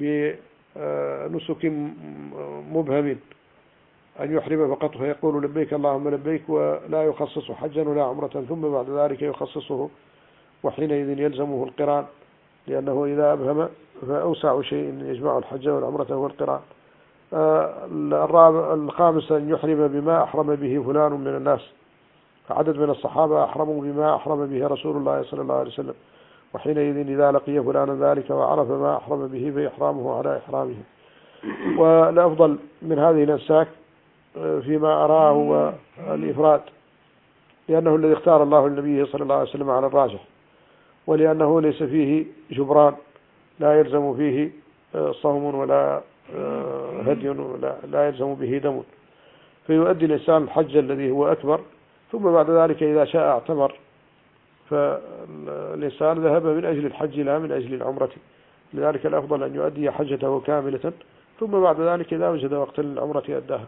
[SPEAKER 2] بنسك مبهم، أن يحرم فقط فيقول لبيك اللهم لبيك، ولا يخصص حجا ولا عمرة، ثم بعد ذلك يخصصه، وحينئذ يلزمه القران، لأنه إذا أبهم فأوسع شيء يجمع الحج والعمرة هو القران. الرابع الخامس أن يحرم بما أحرم به فلان من الناس، فعدد من الصحابة أحرموا بما أحرم به رسول الله صلى الله عليه وسلم، وحينئذ إذا لقي فلانا ذلك وعرف ما أحرم به فإحرامه على إحرامه. والأفضل من هذه الأنساك فيما أراه هو الإفراد، لأنه الذي اختار الله النبي صلى الله عليه وسلم على الراجح، ولأنه ليس فيه جبران، لا يلزم فيه صوم ولا هدي ولا لا يلزم به دم، فيؤدي الإنسان الحج الذي هو أكبر، ثم بعد ذلك إذا شاء اعتمر، فالإنسان ذهب من أجل الحج لا من أجل العمرة، لذلك الأفضل أن يؤدي حجته كاملة، ثم بعد ذلك إذا وجد وقت للعمرة أداها.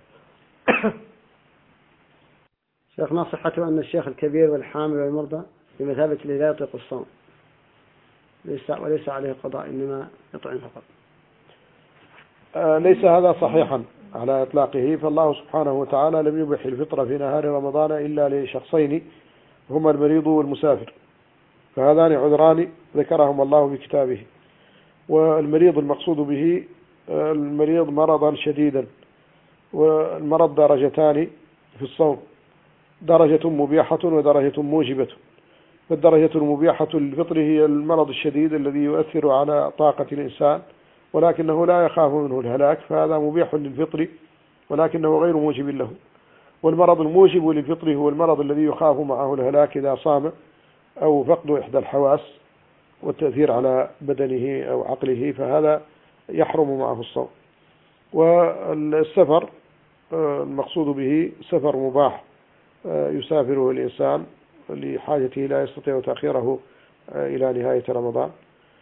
[SPEAKER 1] شيخ، ما صحته أن الشيخ الكبير والحامل والمرضى بمثابة الذي لا يطيق الصوم وليس عليه قضاء إنما يطعم فقط؟
[SPEAKER 2] آه ليس هذا صحيحا على إطلاقه، فالله سبحانه وتعالى لم يبح الفطر في نهار رمضان إلا لشخصين هما المريض والمسافر، فهذان عذران ذكرهم الله بكتابه. والمريض المقصود به المريض مرضا شديدا، والمرض درجتان في الصوم، درجة مبيحة ودرجة موجبة. فالدرجة المبيحة للفطر هي المرض الشديد الذي يؤثر على طاقة الإنسان ولكنه لا يخاف منه الهلاك، فهذا مبيح للفطر ولكنه غير موجب له. والمرض الموجب للفطر هو المرض الذي يخاف معه الهلاك إذا صام، أو فقد إحدى الحواس والتأثير على بدنه أو عقله، فهذا يحرم معه الصوم. والسفر المقصود به سفر مباح يسافره الإنسان لحاجته لا يستطيع تأخيره إلى نهاية رمضان.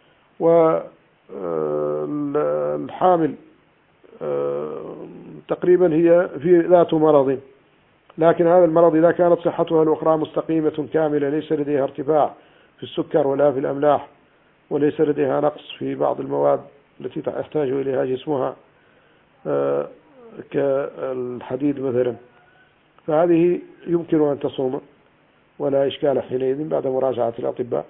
[SPEAKER 2] والحامل تقريبا هي في ذات مرض، لكن هذا المرض إذا كانت صحتها الأخرى مستقيمة كاملة، ليس لديها ارتفاع في السكر ولا في الأملاح، وليس لديها نقص في بعض المواد التي تحتاج إليها جسمها كالحديد مثلا، فهذه يمكن أن تصوم ولا إشكال حينئذ بعد مراجعة الأطباء.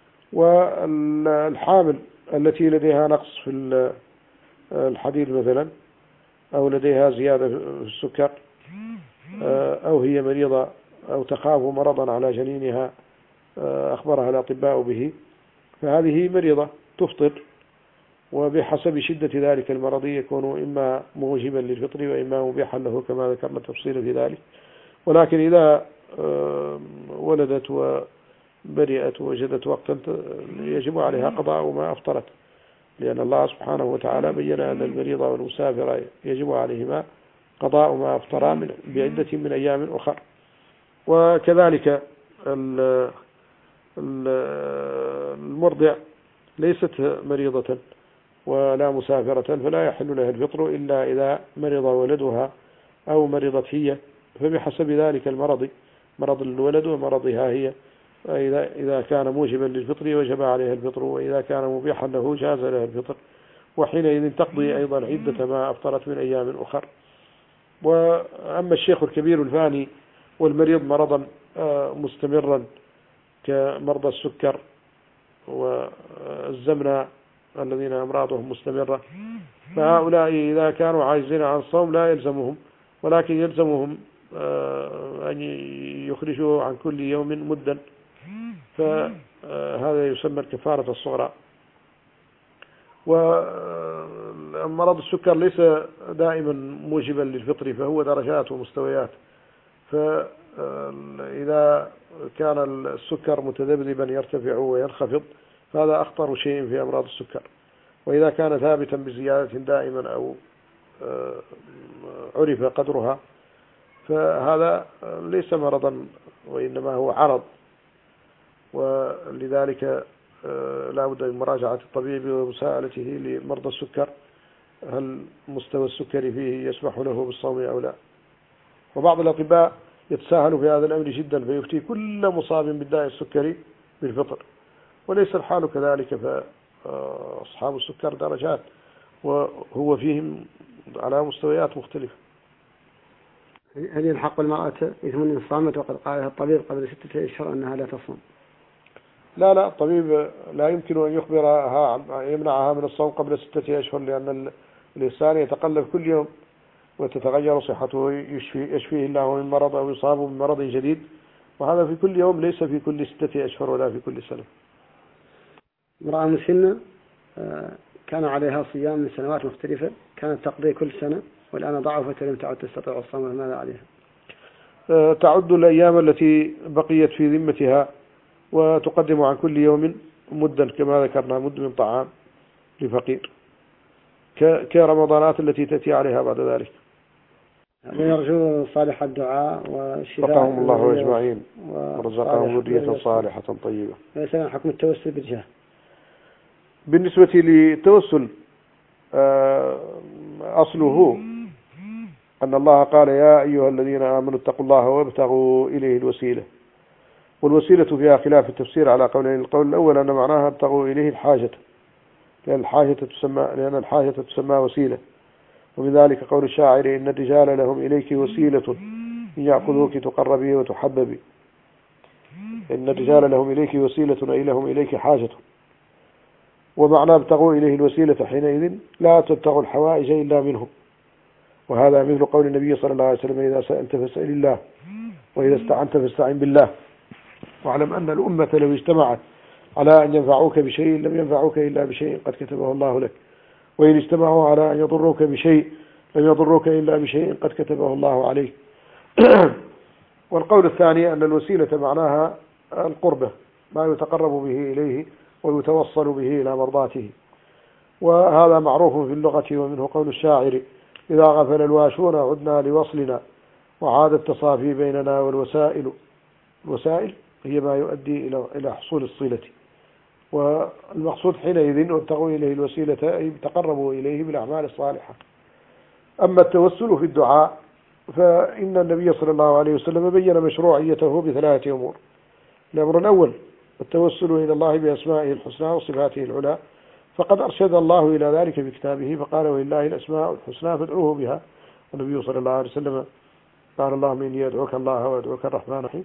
[SPEAKER 2] والحامل التي لديها نقص في الحديد مثلا، أو لديها زيادة في السكر، أو هي مريضة أو تخاف مرضا على جنينها أخبرها الأطباء به، فهذه مريضة تفطر، وبحسب شدة ذلك المرض يكون إما موجبا للفطر وإما مبيحا له كما ذكرنا التفصيل في ذلك. ولكن إذا ولدت وبرئت ووجدت وقتا يجب عليها قضاء ما أفطرت، لأن الله سبحانه وتعالى بين أن المريض والمسافر يجب عليهما قضاء ما أفطرا بعدة من أيام أخرى. وكذلك المرضع ليست مريضة ولا مسافرة، فلا يحل لها الفطر إلا إذا مرض ولدها أو مرضت هي، فبحسب ذلك المرض، مرض الولد ومرضها هي، إذا إذا كان موجبا للفطر وجب عليها الفطر، وإذا كان مبيحا له جاز لها الفطر، وحينئذ تقضي أيضا عدة ما أفطرت من أيام أخر. وأما الشيخ الكبير الفاني والمريض مرضا مستمرا كمرضى السكر والزمنة الذين أمراضهم مستمرة، فهؤلاء إذا كانوا عاجزين عن الصوم لا يلزمهم، ولكن يلزمهم أن يخرجوا عن كل يوم مدا، فهذا يسمى الكفارة الصغرى. مرض السكر ليس دائما موجبا للفطر، فهو درجات ومستويات. فإذا كان السكر متذبذبا يرتفع وينخفض فهذا أخطر شيء في أمراض السكر. وإذا كان ثابتا بزيادة دائما أو عرف قدرها فهذا ليس مرضا وإنما هو عرض، ولذلك لا بد من مراجعة الطبيب ومساءلته لمرضى السكر هل مستوى السكر فيه يسمح له بالصوم أو لا. وبعض الأطباء يتساهل في هذا الأمر جدا فيفتي كل مصاب بالداء السكري بالفطر، وليس الحال كذلك. فأصحاب السكر درجات وهو فيهم على مستويات مختلفة.
[SPEAKER 1] هل يلحق المرأة إثم إن صامت وقد قالها الطبيب قبل ستة أشهر أنها لا تصوم؟
[SPEAKER 2] لا لا، الطبيب لا يمكن أن يخبرها يمنعها من الصوم قبل ستة أشهر، لأن الإنسان يتقلب كل يوم وتتغير صحته، يشفي يشفيه الله من مرض أو يصاب من مرض جديد، وهذا في كل يوم ليس في كل ستة أشهر ولا في كل سنة.
[SPEAKER 1] امرأة مسنة كان عليها صيام من سنوات مختلفة، كانت تقضي كل سنة والآن ضعفت ولم تعد تستطيع الصوم، ماذا عليها؟
[SPEAKER 2] تعد الأيام التي بقيت في ذمتها وتقدم عن كل يوم مدا كما ذكرنا، مد من طعام لفقير كرمضانات التي تأتي عليها بعد ذلك.
[SPEAKER 1] نرجو صالح الدعاء والشفاء
[SPEAKER 2] وفقهم الله أجمعين ورزقهم ذرية صالحة طيبة.
[SPEAKER 1] ليس حكم التوسل بالجاه.
[SPEAKER 2] بالنسبة للتوسل أصله أن الله قال يا أيها الذين آمنوا اتقوا الله وابتغوا إليه الوسيلة، والوسيلة فيها خلاف التفسير على قولين. القول الأول أن معناها ابتغوا إليه الحاجة، لأن الحاجة تسمى لأن الحاجة تسمى وسيلة. ومن ذلك قول الشاعر إن الرجال لهم إليك وسيلة إن يأخذوك تقربي وتحببي. إن الرجال لهم إليك وسيلة أي لهم إليك حاجة. ومعنى ابتغوا إليه الوسيلة حينئذ لا تبتغوا الحوائج إلا منهم، وهذا مثل قول النبي صلى الله عليه وسلم إذا سألت فاسأل الله وإذا استعنت فاستعن بالله. واعلم أن الأمة لو اجتمعت على أن ينفعوك بشيء لم ينفعوك إلا بشيء قد كتبه الله لك، وإن اجتمعوا على أن يضروك بشيء لم يضروك إلا بشيء قد كتبه الله عليك. والقول الثاني أن الوسيلة معناها القربة، ما يتقرب به إليه ويتوصل به إلى مرضاته، وهذا معروف في اللغة. ومنه قول الشاعر إذا غفل الواشون عدنا لوصلنا وعاد التصافي بيننا والوسائل. الوسائل هي ما يؤدي إلى إلى حصول الصلة، والمقصود حينئذ ابتغوا إليه الوسيلة أي تقربوا إليه بالأعمال الصالحة. أما التوسل في الدعاء فإن النبي صلى الله عليه وسلم بين مشروعيته بثلاثة أمور. الأمر الأول التوسل إلى الله بأسمائه الحسنى وصفاته العلى، فقد أرشد الله إلى ذلك في كتابه فقال ولله الأسماء الحسنى فادعوه بها. والنبي صلى الله عليه وسلم قال اللهم إني أدعوك الله وأدعوك الرحمن الرحيم.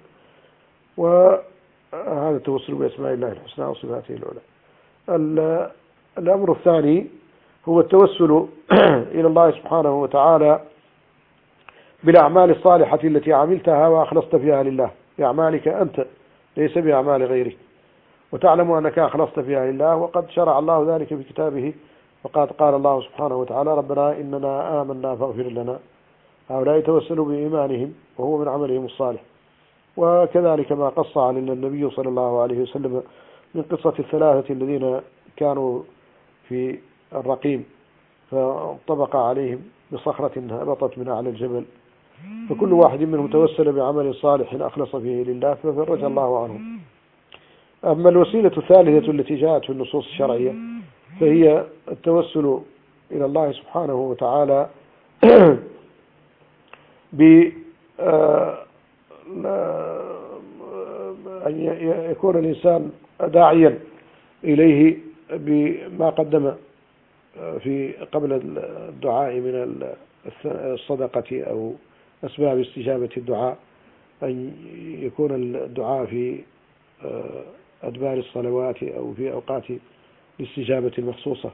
[SPEAKER 2] وهذا التوسل بأسماء الله الحسنى وصفاته العلى. الأمر الثاني هو التوسل إلى الله سبحانه وتعالى بالأعمال الصالحة التي عملتها وأخلصت فيها لله، بأعمالك أنت ليس بأعمال غيرك، وتعلم أنك أخلصت فيها لله، وقد شرع الله ذلك في كتابه. وقد قال الله سبحانه وتعالى ربنا إننا آمنا فاغفر لنا. هؤلاء توسلوا بإيمانهم وهو من عملهم الصالح. وكذلك ما قص علينا النبي صلى الله عليه وسلم من قصة الثلاثة الذين كانوا في الرقيم فانطبق عليهم بصخرة هبطت من أعلى الجبل، فكل واحد منهم توسل بعمل صالح أخلص فيه لله ففرج الله عنهم. أما الوسيلة الثالثة التي جاءت في النصوص الشرعية فهي التوسل إلى الله سبحانه وتعالى ب أن يكون الإنسان داعيا إليه بما قدم في قبل الدعاء من الصدقة أو أسباب استجابة الدعاء، أن يكون الدعاء في أدبار الصلوات أو في أوقات الاستجابة المخصوصة.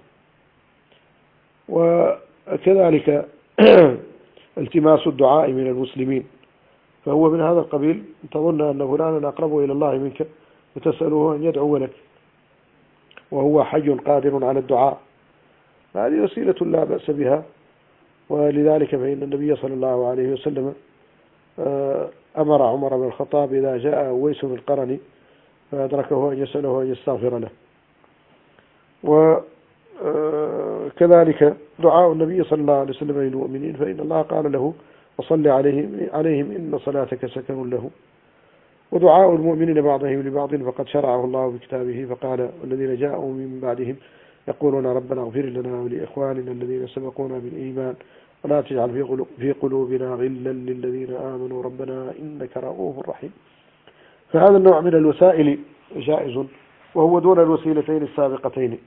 [SPEAKER 2] وكذلك التماس الدعاء من المسلمين، فهو من هذا القبيل. تظن أن فلانا أقرب إلى الله منك وتسأله أن يدعو لك وهو حي قادر على الدعاء. هذه وسيلة لا بأس بها. ولذلك فإن النبي صلى الله عليه وسلم أمر عمر بن الخطاب إذا جاء أويس بن القرن فأدركه أن يسأله أن يستغفر له. وكذلك دعاء النبي صلى الله عليه وسلم للمؤمنين، فإن الله قال له وصل عليهم عليهم إن صلاتك سكن له. ودعاء المؤمنين بعضهم لبعض فقد شرعه الله في كتابه، فقال والذين جاءوا من بعدهم يقولون ربنا اغفر لنا ولإخواننا الذين سبقونا بالإيمان ولا تجعل في قلوبنا غلا للذين آمنوا ربنا إنك رؤوف رحيم. فهذا النوع من الوسائل جائز، وهو دون الوسيلتين السابقتين،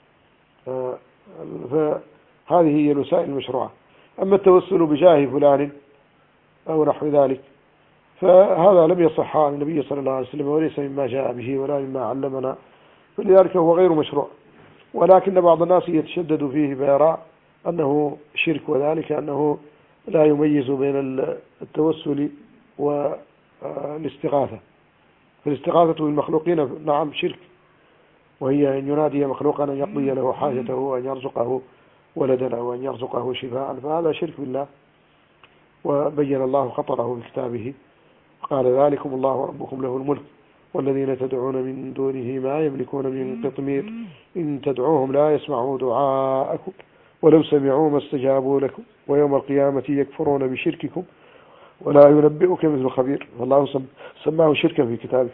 [SPEAKER 2] فهذه هي الوسائل المشروعة. أما التوسل بجاه فلان أو نحو ذلك فهذا لم يصح عن النبي صلى الله عليه وسلم، وليس مما جاء به ولا مما علمنا، فلذلك هو غير مشروع. ولكن بعض الناس يتشدد فيه فيرى أنه شرك، وذلك أنه لا يميز بين التوسل والاستغاثة. فالاستغاثة بالمخلوقين نعم شرك، وهي أن ينادي مخلوقا أن يقضي له حاجته وأن يرزقه ولدا أو أن يرزقه شفاء، فهذا شرك بالله، وبين الله خطره في كتابه قال ذلكم الله ربكم له الملك والذين تدعون من دونه ما يملكون من قطمير إن تدعوهم لا يسمعوا دعاءكم ولو سمعوا ما استجابوا لكم ويوم القيامة يكفرون بشرككم ولا ينبئك مثل خبير. والله سماه شركا في كتابه.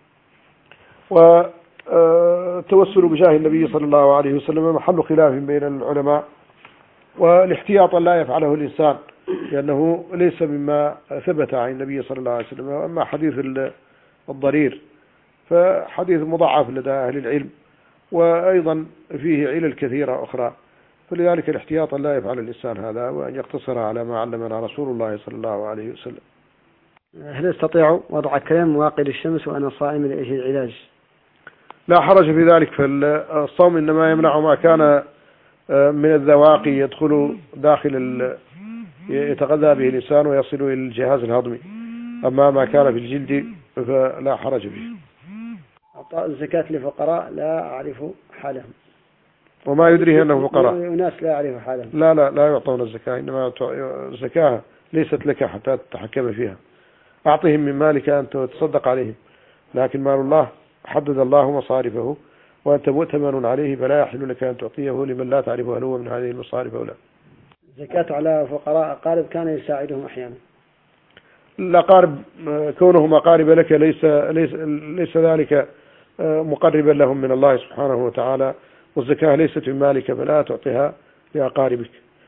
[SPEAKER 2] والتوسل بجاه النبي صلى الله عليه وسلم محل خلاف بين العلماء، والاحتياط لا يفعله الإنسان لأنه ليس مما ثبت عن النبي صلى الله عليه وسلم. أما حديث الضرير فحديث مضاعف لدى أهل العلم، وأيضا فيه علل كثيرة أخرى، فلذلك الاحتياط لا يفعل الإنسان هذا، وأن يقتصر على ما علمنا رسول الله صلى الله عليه وسلم.
[SPEAKER 1] هل يستطيع وضع كريم واقي للشمس وأنا صائم لإيش العلاج؟
[SPEAKER 2] لا حرج في ذلك، فالصوم إنما يمنع ما كان من الذواقي يدخل داخل يتغذى به الإنسان ويصل إلى الجهاز الهضمي، أما ما كان في الجلد فلا حرج به.
[SPEAKER 1] أعطاء الزكاة لفقراء لا أعرف حالهم.
[SPEAKER 2] وما يدري أنه فقراء.
[SPEAKER 1] وناس لا يعرف حالهم.
[SPEAKER 2] لا لا لا يعطون الزكاة، إنما الزكاة ليست لك حتى تتحكم فيها. أعطهم من مالك أن تتصدق عليهم، لكن مال الله حدد الله مصارفه وأنت مؤتمن عليه، فلا يحل لك أن تعطيه لمن لا تعرف هل هو من هذه المصارف أو لا.
[SPEAKER 1] زكاة على فقراء أقارب كان يساعدهم أحيانا.
[SPEAKER 2] الأقارب كونهم أقارب لك ليس ليس ليس ذلك مقربا لهم من الله سبحانه وتعالى، والزكاة ليست من مالك فلا تعطيها لأقاربك.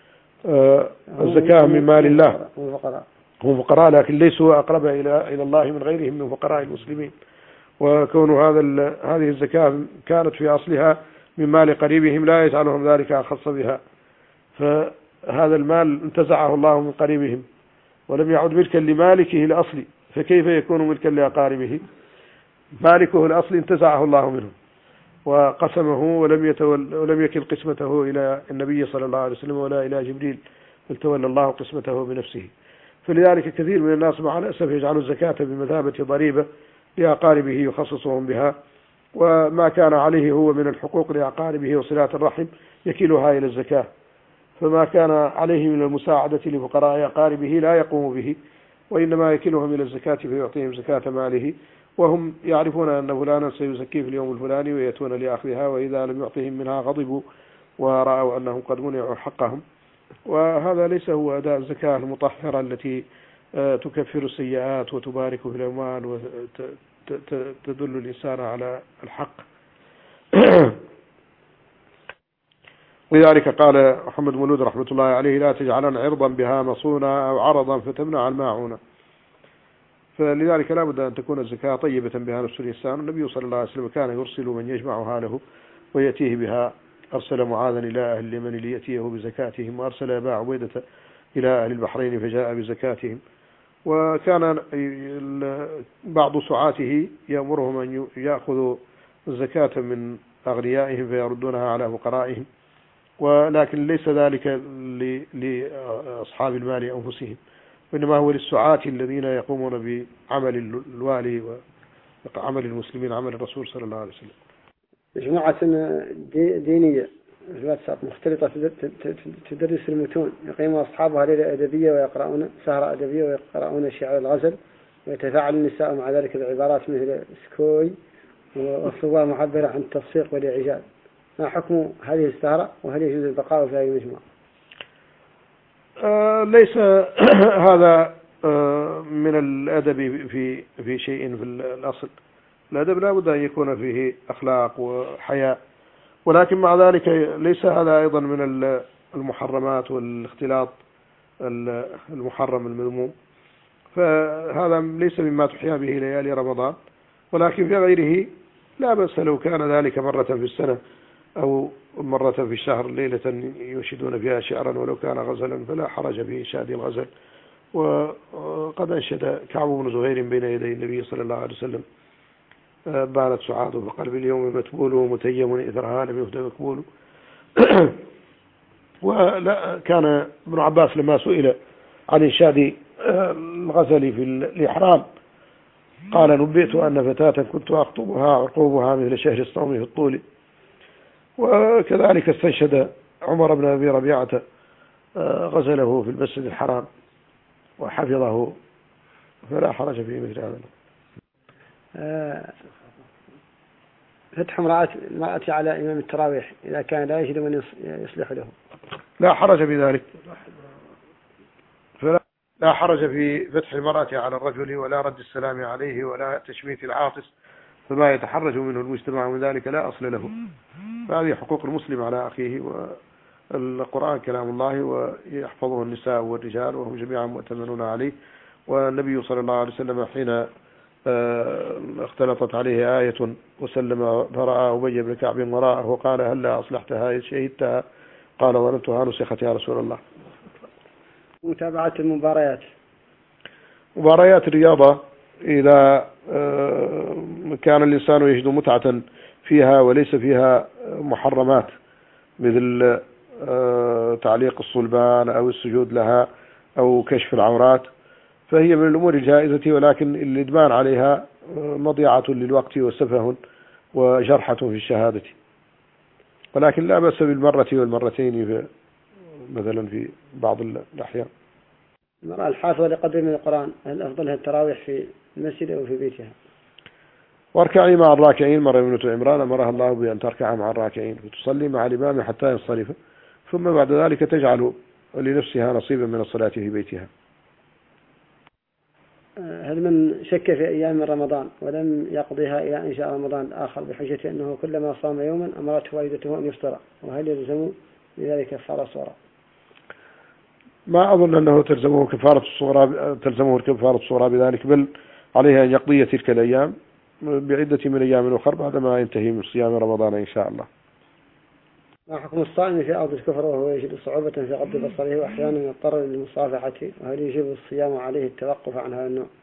[SPEAKER 2] الزكاة من مال الله، هم فقراء لكن ليسوا أقرب إلى إلى الله من غيرهم من فقراء المسلمين. وكون هذا هذه الزكاة كانت في أصلها من مال قريبهم لا يجعلهم ذلك أخص بها، فهذا المال انتزعه الله من قريبهم ولم يعد ملكا لمالكه الأصلي، فكيف يكون ملكا لأقاربه؟ مالكه الأصلي انتزعه الله منه وقسمه، ولم يتول ولم يكل قسمته إلى النبي صلى الله عليه وسلم ولا إلى جبريل، بل تولى الله قسمته بنفسه. فلذلك كثير من الناس مع الأسف يجعلوا الزكاة بمثابة ضريبة لأقاربه يخصصهم بها، وما كان عليه هو من الحقوق لأقاربه وصلات الرحم يكلها إلى الزكاة، فما كان عليه من المساعدة لفقراء أقاربه لا يقوم به، وإنما يكلهم إلى الزكاة فيعطيهم زكاة ماله، وهم يعرفون أن فلانا سيزكي في اليوم الفلاني ويأتون لأخذها، وإذا لم يعطيهم منها غضبوا ورأوا أنهم قد منعوا حقهم. وهذا ليس هو أداء الزكاة المطهرة التي تكفر السيئات وتبارك في الأموال وتدل الإنسان على الحق. لذلك قال محمد مولود رحمة الله عليه لا تجعلن عرضا بها مصونا أو عرضا فتمنع الماعون. فلذلك لا بد أن تكون الزكاة طيبة بها نفس الإنسان. النبي صلى الله عليه وسلم كان يرسل من يجمعها له ويأتيه بها، أرسل معاذا إلى أهل اليمن ليأتيه بزكاتهم، وأرسل أبا عبيدة إلى أهل البحرين فجاء بزكاتهم. وكان بعض سعاته يأمرهم أن يأخذوا الزكاة من أغنيائهم فيردونها على فقرائهم، ولكن ليس ذلك لأصحاب المال أنفسهم، وإنما هو للسعاة الذين يقومون بعمل الوالي وعمل المسلمين، عمل الرسول صلى الله عليه وسلم.
[SPEAKER 1] مجموعة دينية في الواتساب مختلطة تدرس المتون، يقيم أصحابها ليلة أدبية ويقرؤون سهرة أدبية ويقرؤون شعر الغزل، ويتفاعل النساء مع ذلك بعبارات مثل سكوي وصور معبرة عن التصفيق والإعجاب. ما حكم هذه السهرة وهل يجوز البقاء في هذه المجموعة؟
[SPEAKER 2] آه ليس هذا آه من الأدب في في شيء في الأصل. الأدب لا بد أن يكون فيه أخلاق وحياء، ولكن مع ذلك ليس هذا أيضا من المحرمات والاختلاط المحرم المذموم، فهذا ليس مما تحيا به ليالي رمضان، ولكن في غيره لا بأس لو كان ذلك مرة في السنة أو مرة في الشهر ليلة ينشدون فيها شعرا ولو كان غزلا فلا حرج في إنشاد الغزل. وقد أنشد كعب بن زهير بين يدي النبي صلى الله عليه وسلم: بانت سعاد بقلب اليوم متبول ومتيم إثرها لم يهد مكبول. ولا كان ابن عباس لما سئل عن إنشاد الغزل في الإحرام قال: نبئت أن فتاة كنت أخطبها عقوبها مثل شهر الصوم في الطول. وكذلك استنشد عمر بن أبي ربيعة غزله في المسجد الحرام وحفظه، فلا حرج في مثل هذا.
[SPEAKER 1] آه فتح امرأة على إمام التراويح إذا كان لا يجد من يصلح له،
[SPEAKER 2] لا حرج في ذلك، فلا لا حرج في فتح المرأة على الرجل ولا رد السلام عليه ولا تشميت العاطس، فما يتحرج منه المجتمع من ذلك لا أصل له. فهذه حقوق المسلم على أخيه، والقرآن كلام الله ويحفظه النساء والرجال وهم جميعا مؤتمنون عليه. والنبي صلى الله عليه وسلم حين اختلطت عليه آية وسلم فرأى أبي بن كعب وراءه وقال: هلا أصلحتها شهدتها؟ قال: ظننتها نسخت يا رسول الله.
[SPEAKER 1] متابعة المباريات
[SPEAKER 2] مباريات الرياضة إذا كان الإنسان يجد متعة فيها وليس فيها محرمات مثل تعليق الصلبان أو السجود لها أو كشف العورات، فهي من الأمور الجائزة، ولكن الإدمان عليها مضيعة للوقت وسفه وجرحة في الشهادة. ولكن لا بأس بالمرة والمرتين في مثلا في بعض الأحيان.
[SPEAKER 1] المرأة الحافظة لقدر من القرآن هل أفضلها التراويح في المسجد أو في بيتها؟
[SPEAKER 2] واركعي مع الراكعين. مرة ابنة عمران أمرها الله بأن تركع مع الراكعين وتصلي مع الإمام حتى ينصرف، ثم بعد ذلك تجعل لنفسها نصيبا من الصلاة في بيتها.
[SPEAKER 1] هل من شك في أيام رمضان ولم يقضيها إلى إن شاء رمضان الآخر بحجة أنه كلما صام يوما أمرته والدته أن يفطر، وهل يلزم لذلك كفارة الصغرى؟
[SPEAKER 2] ما أظن أنه تلزمه كفارة الصغرى تلزمه كفارة الصغرى بذلك، بل عليها أن يقضي تلك الأيام بعدة من أيام أخرى بعدما ينتهي من صيام رمضان إن شاء الله.
[SPEAKER 1] ما حكم الصائم في أرض الكفر وهو يجد صعوبة في غض بصره وأحيانا يضطر للمصافحة، وهل يجب الصيام عليه التوقف عن هذا النوع؟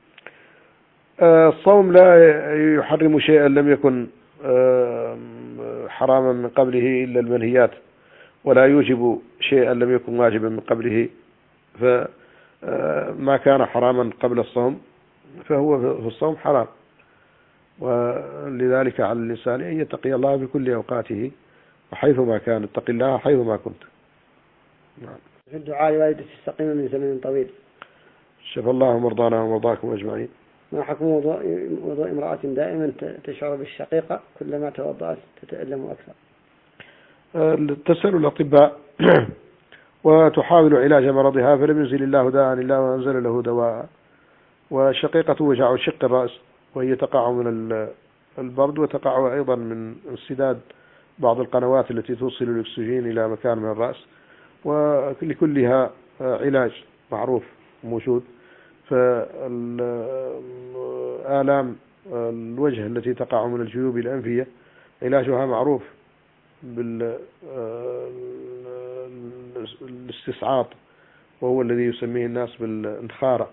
[SPEAKER 2] الصوم لا يحرم شيئا لم يكن حراما من قبله إلا المنهيات، ولا يوجب شيئا لم يكن واجبا من قبله، فما كان حراما قبل الصوم فهو في الصوم حرام. ولذلك على الإنسان أن يتقي الله بكل أوقاته وحيثما كان، اتق الله حيثما كنت.
[SPEAKER 1] نعم. في الدعاء والدتي السقيمة من زمن طويل.
[SPEAKER 2] شفى الله مرضانا ومرضاكم أجمعين.
[SPEAKER 1] ما حكم وضوء وضوء امرأة دائما تشعر بالشقيقة كلما توضأت تتألم أكثر؟
[SPEAKER 2] تسأل الأطباء وتحاول علاج مرضها، فلم ينزل الله داء إلا وأنزل له دواء. والشقيقة وجع شق الرأس، وهي تقع من البرد وتقع أيضا من انسداد بعض القنوات التي توصل الأكسجين إلى مكان من الرأس، ولكلها علاج معروف موجود. فالآلام الوجه التي تقع من الجيوب الأنفية علاجها معروف بالاستصعاط، وهو الذي يسميه الناس بالانخارة،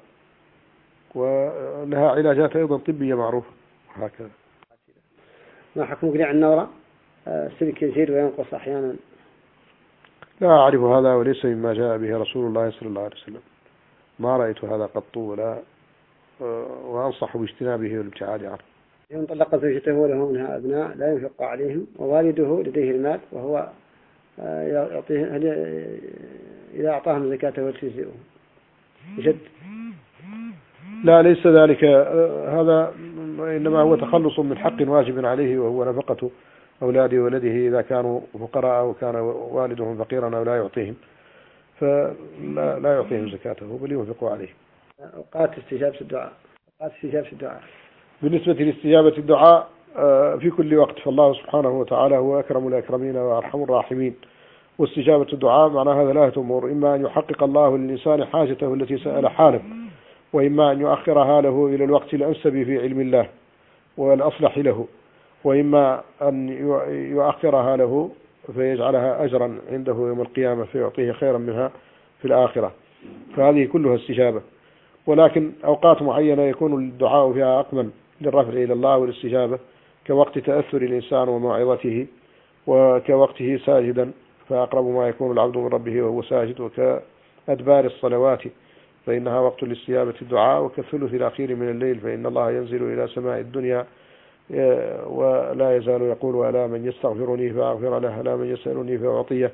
[SPEAKER 2] ولها علاجات أيضا طبية معروفة. هكذا.
[SPEAKER 1] ما حكم قلع النورة؟ السلك يزيد وينقص أحيانا.
[SPEAKER 2] لا أعرف هذا وليس مما جاء به رسول الله صلى الله عليه وسلم، ما رأيت هذا قط، ولا وأنصح باجتنابه والابتعاد عنه.
[SPEAKER 1] يوم طلق زوجته وله منها أبناء لا ينفق عليهم ووالده لديه المال وهو يعطيه هل إذا أعطاهم زكاته وتجزئه يشد؟
[SPEAKER 2] لا ليس ذلك، هذا إنما هو تخلص من حق واجب عليه وهو نفقة أولاد ولده إذا كانوا فقراء وكان والدهم فقيرا أو لا يعطيهم، فلا لا يعطيهم زكاته بل ينفق عليه.
[SPEAKER 1] أوقات استجابة الدعاء. أوقات استجابة الدعاء
[SPEAKER 2] بالنسبة لاستجابة الدعاء في كل وقت، فالله سبحانه وتعالى هو أكرم الأكرمين وأرحم الراحمين، واستجابة الدعاء معناها ثلاثة أمور: إما أن يحقق الله للإنسان حاجته التي سأل حاله، وإما أن يؤخرها له إلى الوقت الأنسب في علم الله والأصلح له، وإما أن يؤخرها له فيجعلها أجرا عنده يوم القيامة فيعطيه خيرا منها في الآخرة، فهذه كلها استجابة. ولكن أوقات معينة يكون الدعاء فيها أقمن للرفع إلى الله والاستجابة، كوقت تأثر الإنسان وموعظته، وكوقته ساجدا فأقرب ما يكون العبد من ربه وهو ساجد، وكأدبار الصلوات فإنها وقت لاستجابة الدعاء، وكالثلث الأخير من الليل فإن الله ينزل إلى سماء الدنيا ولا يزال يقول: ألا من يستغفرني فأغفر له، ألا من يسألني فأعطيه.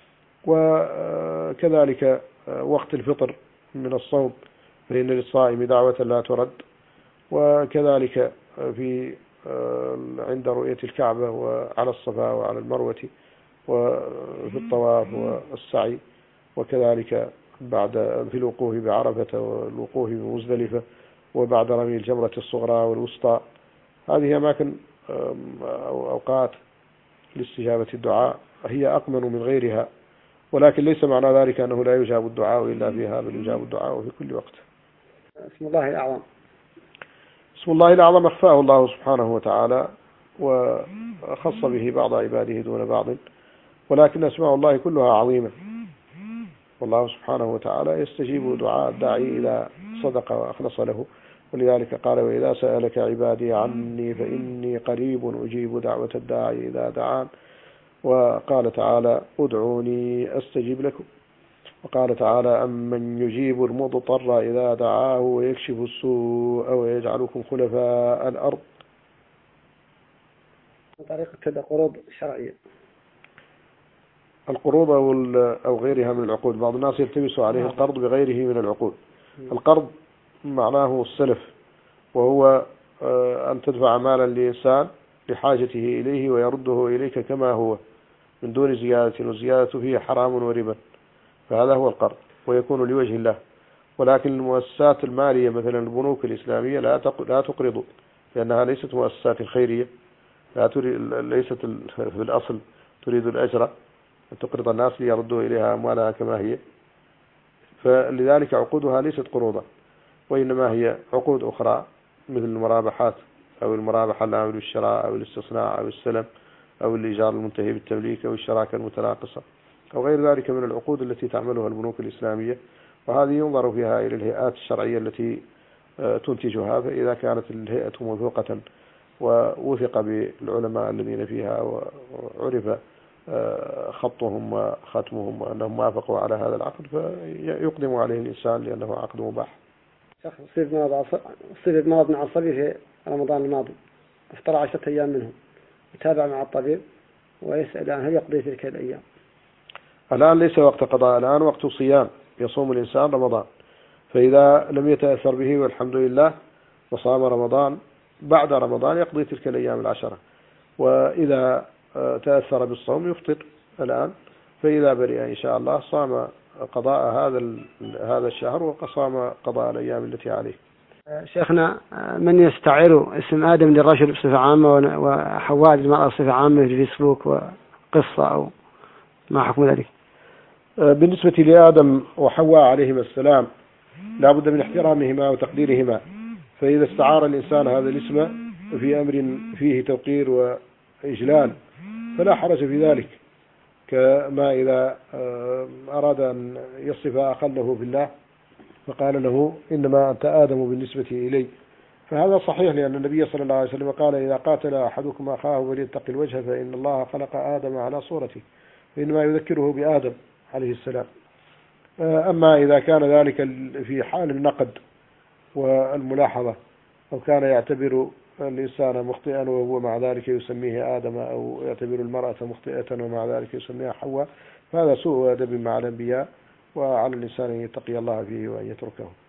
[SPEAKER 2] وكذلك وقت الفطر من الصوم فإن للصائم دعوة لا ترد، وكذلك في عند رؤية الكعبة وعلى الصفا وعلى المروة وفي الطواف والسعي، وكذلك بعد في الوقوف بعرفة والوقوف بمزدلفة، وبعد رمي الجمرة الصغرى والوسطى. هذه أماكن أو أوقات لاستجابة الدعاء هي أقمن من غيرها، ولكن ليس معنى ذلك أنه لا يجاب الدعاء إلا فيها، بل يجاب الدعاء في كل وقت.
[SPEAKER 1] اسم الله الأعظم.
[SPEAKER 2] اسم الله الأعظم أخفاه الله سبحانه وتعالى وخص به بعض عباده دون بعض، ولكن أسماء الله كلها عظيمة، والله سبحانه وتعالى يستجيب دعاء الداعي إذا صدق وأخلص له، ولذلك قال: وإذا سألك عبادي عني فإني قريب أجيب دعوة الداعي إذا دعان. وقال تعالى: ادعوني أستجيب لكم. وقال تعالى: أمن يجيب المضطر إذا دعاه ويكشف السوء ويجعلكم خلفاء الأرض.
[SPEAKER 1] طريقة القروض الشرعية،
[SPEAKER 2] القروض أو غيرها من العقود. بعض الناس يلتبس عليه القرض بغيره من العقود. القرض معناه السلف، وهو أن تدفع مالا لإنسان لحاجته إليه ويرده إليك كما هو من دون زيادة، والزيادة فيه حرام وربا، فهذا هو القرض ويكون لوجه الله. ولكن المؤسسات المالية مثلا البنوك الإسلامية لا لا تقرض، لأنها ليست مؤسسات خيرية، لا تريد، ليست في الأصل تريد الأجر، أن تقرض الناس ليردوا إليها أموالها كما هي، فلذلك عقودها ليست قروضا، وإنما هي عقود أخرى مثل المرابحات أو المرابحة العامل بالشراء أو الاستصناع أو السلم أو الإيجار المنتهي بالتمليك أو الشراكة المتناقصة أو غير ذلك من العقود التي تعملها البنوك الإسلامية. وهذه ينظر فيها إلى الهيئات الشرعية التي تنتجها، فإذا كانت الهيئة موثوقة ووثق بالعلماء الذين فيها وعرف خطهم وختمهم وأنهم وافقوا على هذا العقد فيقدم عليه الإنسان لأنه عقد مباح.
[SPEAKER 1] شخص أصيب مرض مع الصبي في رمضان الماضي، افطر عشرة أيام منه، يتابع مع الطبيب ويسأل عن هل يقضي تلك الأيام.
[SPEAKER 2] الآن ليس وقت قضاء، الآن وقت صيام، يصوم الإنسان رمضان، فإذا لم يتأثر به والحمد لله وصام رمضان، بعد رمضان يقضي تلك الأيام العشرة، وإذا تأثر بالصوم يفطر الآن، فإذا برئ إن شاء الله صام قضاء هذا هذا الشهر وصام قضاء الأيام التي عليه.
[SPEAKER 1] شيخنا، من يستعير اسم آدم للرجل بصفة عامة وحواء للمرأة بصفة عامة في الفيسبوك وقصة، أو ما حكم ذلك؟
[SPEAKER 2] بالنسبة لآدم وحواء عليهما السلام لا بد من احترامهما وتقديرهما، فإذا استعار الإنسان هذا الاسم في أمر فيه توقير وإجلال فلا حرج في ذلك، كما إذا أراد أن يصف أخا له بالله فقال له إنما أنت آدم بالنسبة إلي، فهذا صحيح، لأن النبي صلى الله عليه وسلم قال: إذا قاتل أحدكم أخاه وليتقي الوجه فإن الله خلق آدم على صورته، فإنما يذكره بآدم عليه السلام. أما إذا كان ذلك في حال النقد والملاحظة أو كان يعتبر الإنسان مخطئا وهو مع ذلك يسميه آدم، أو يعتبر المرأة مخطئة ومع ذلك يسميها حواء، فهذا سوء أدب مع الأنبياء، وعلى الإنسان أن يتقي الله فيه وأن يتركه.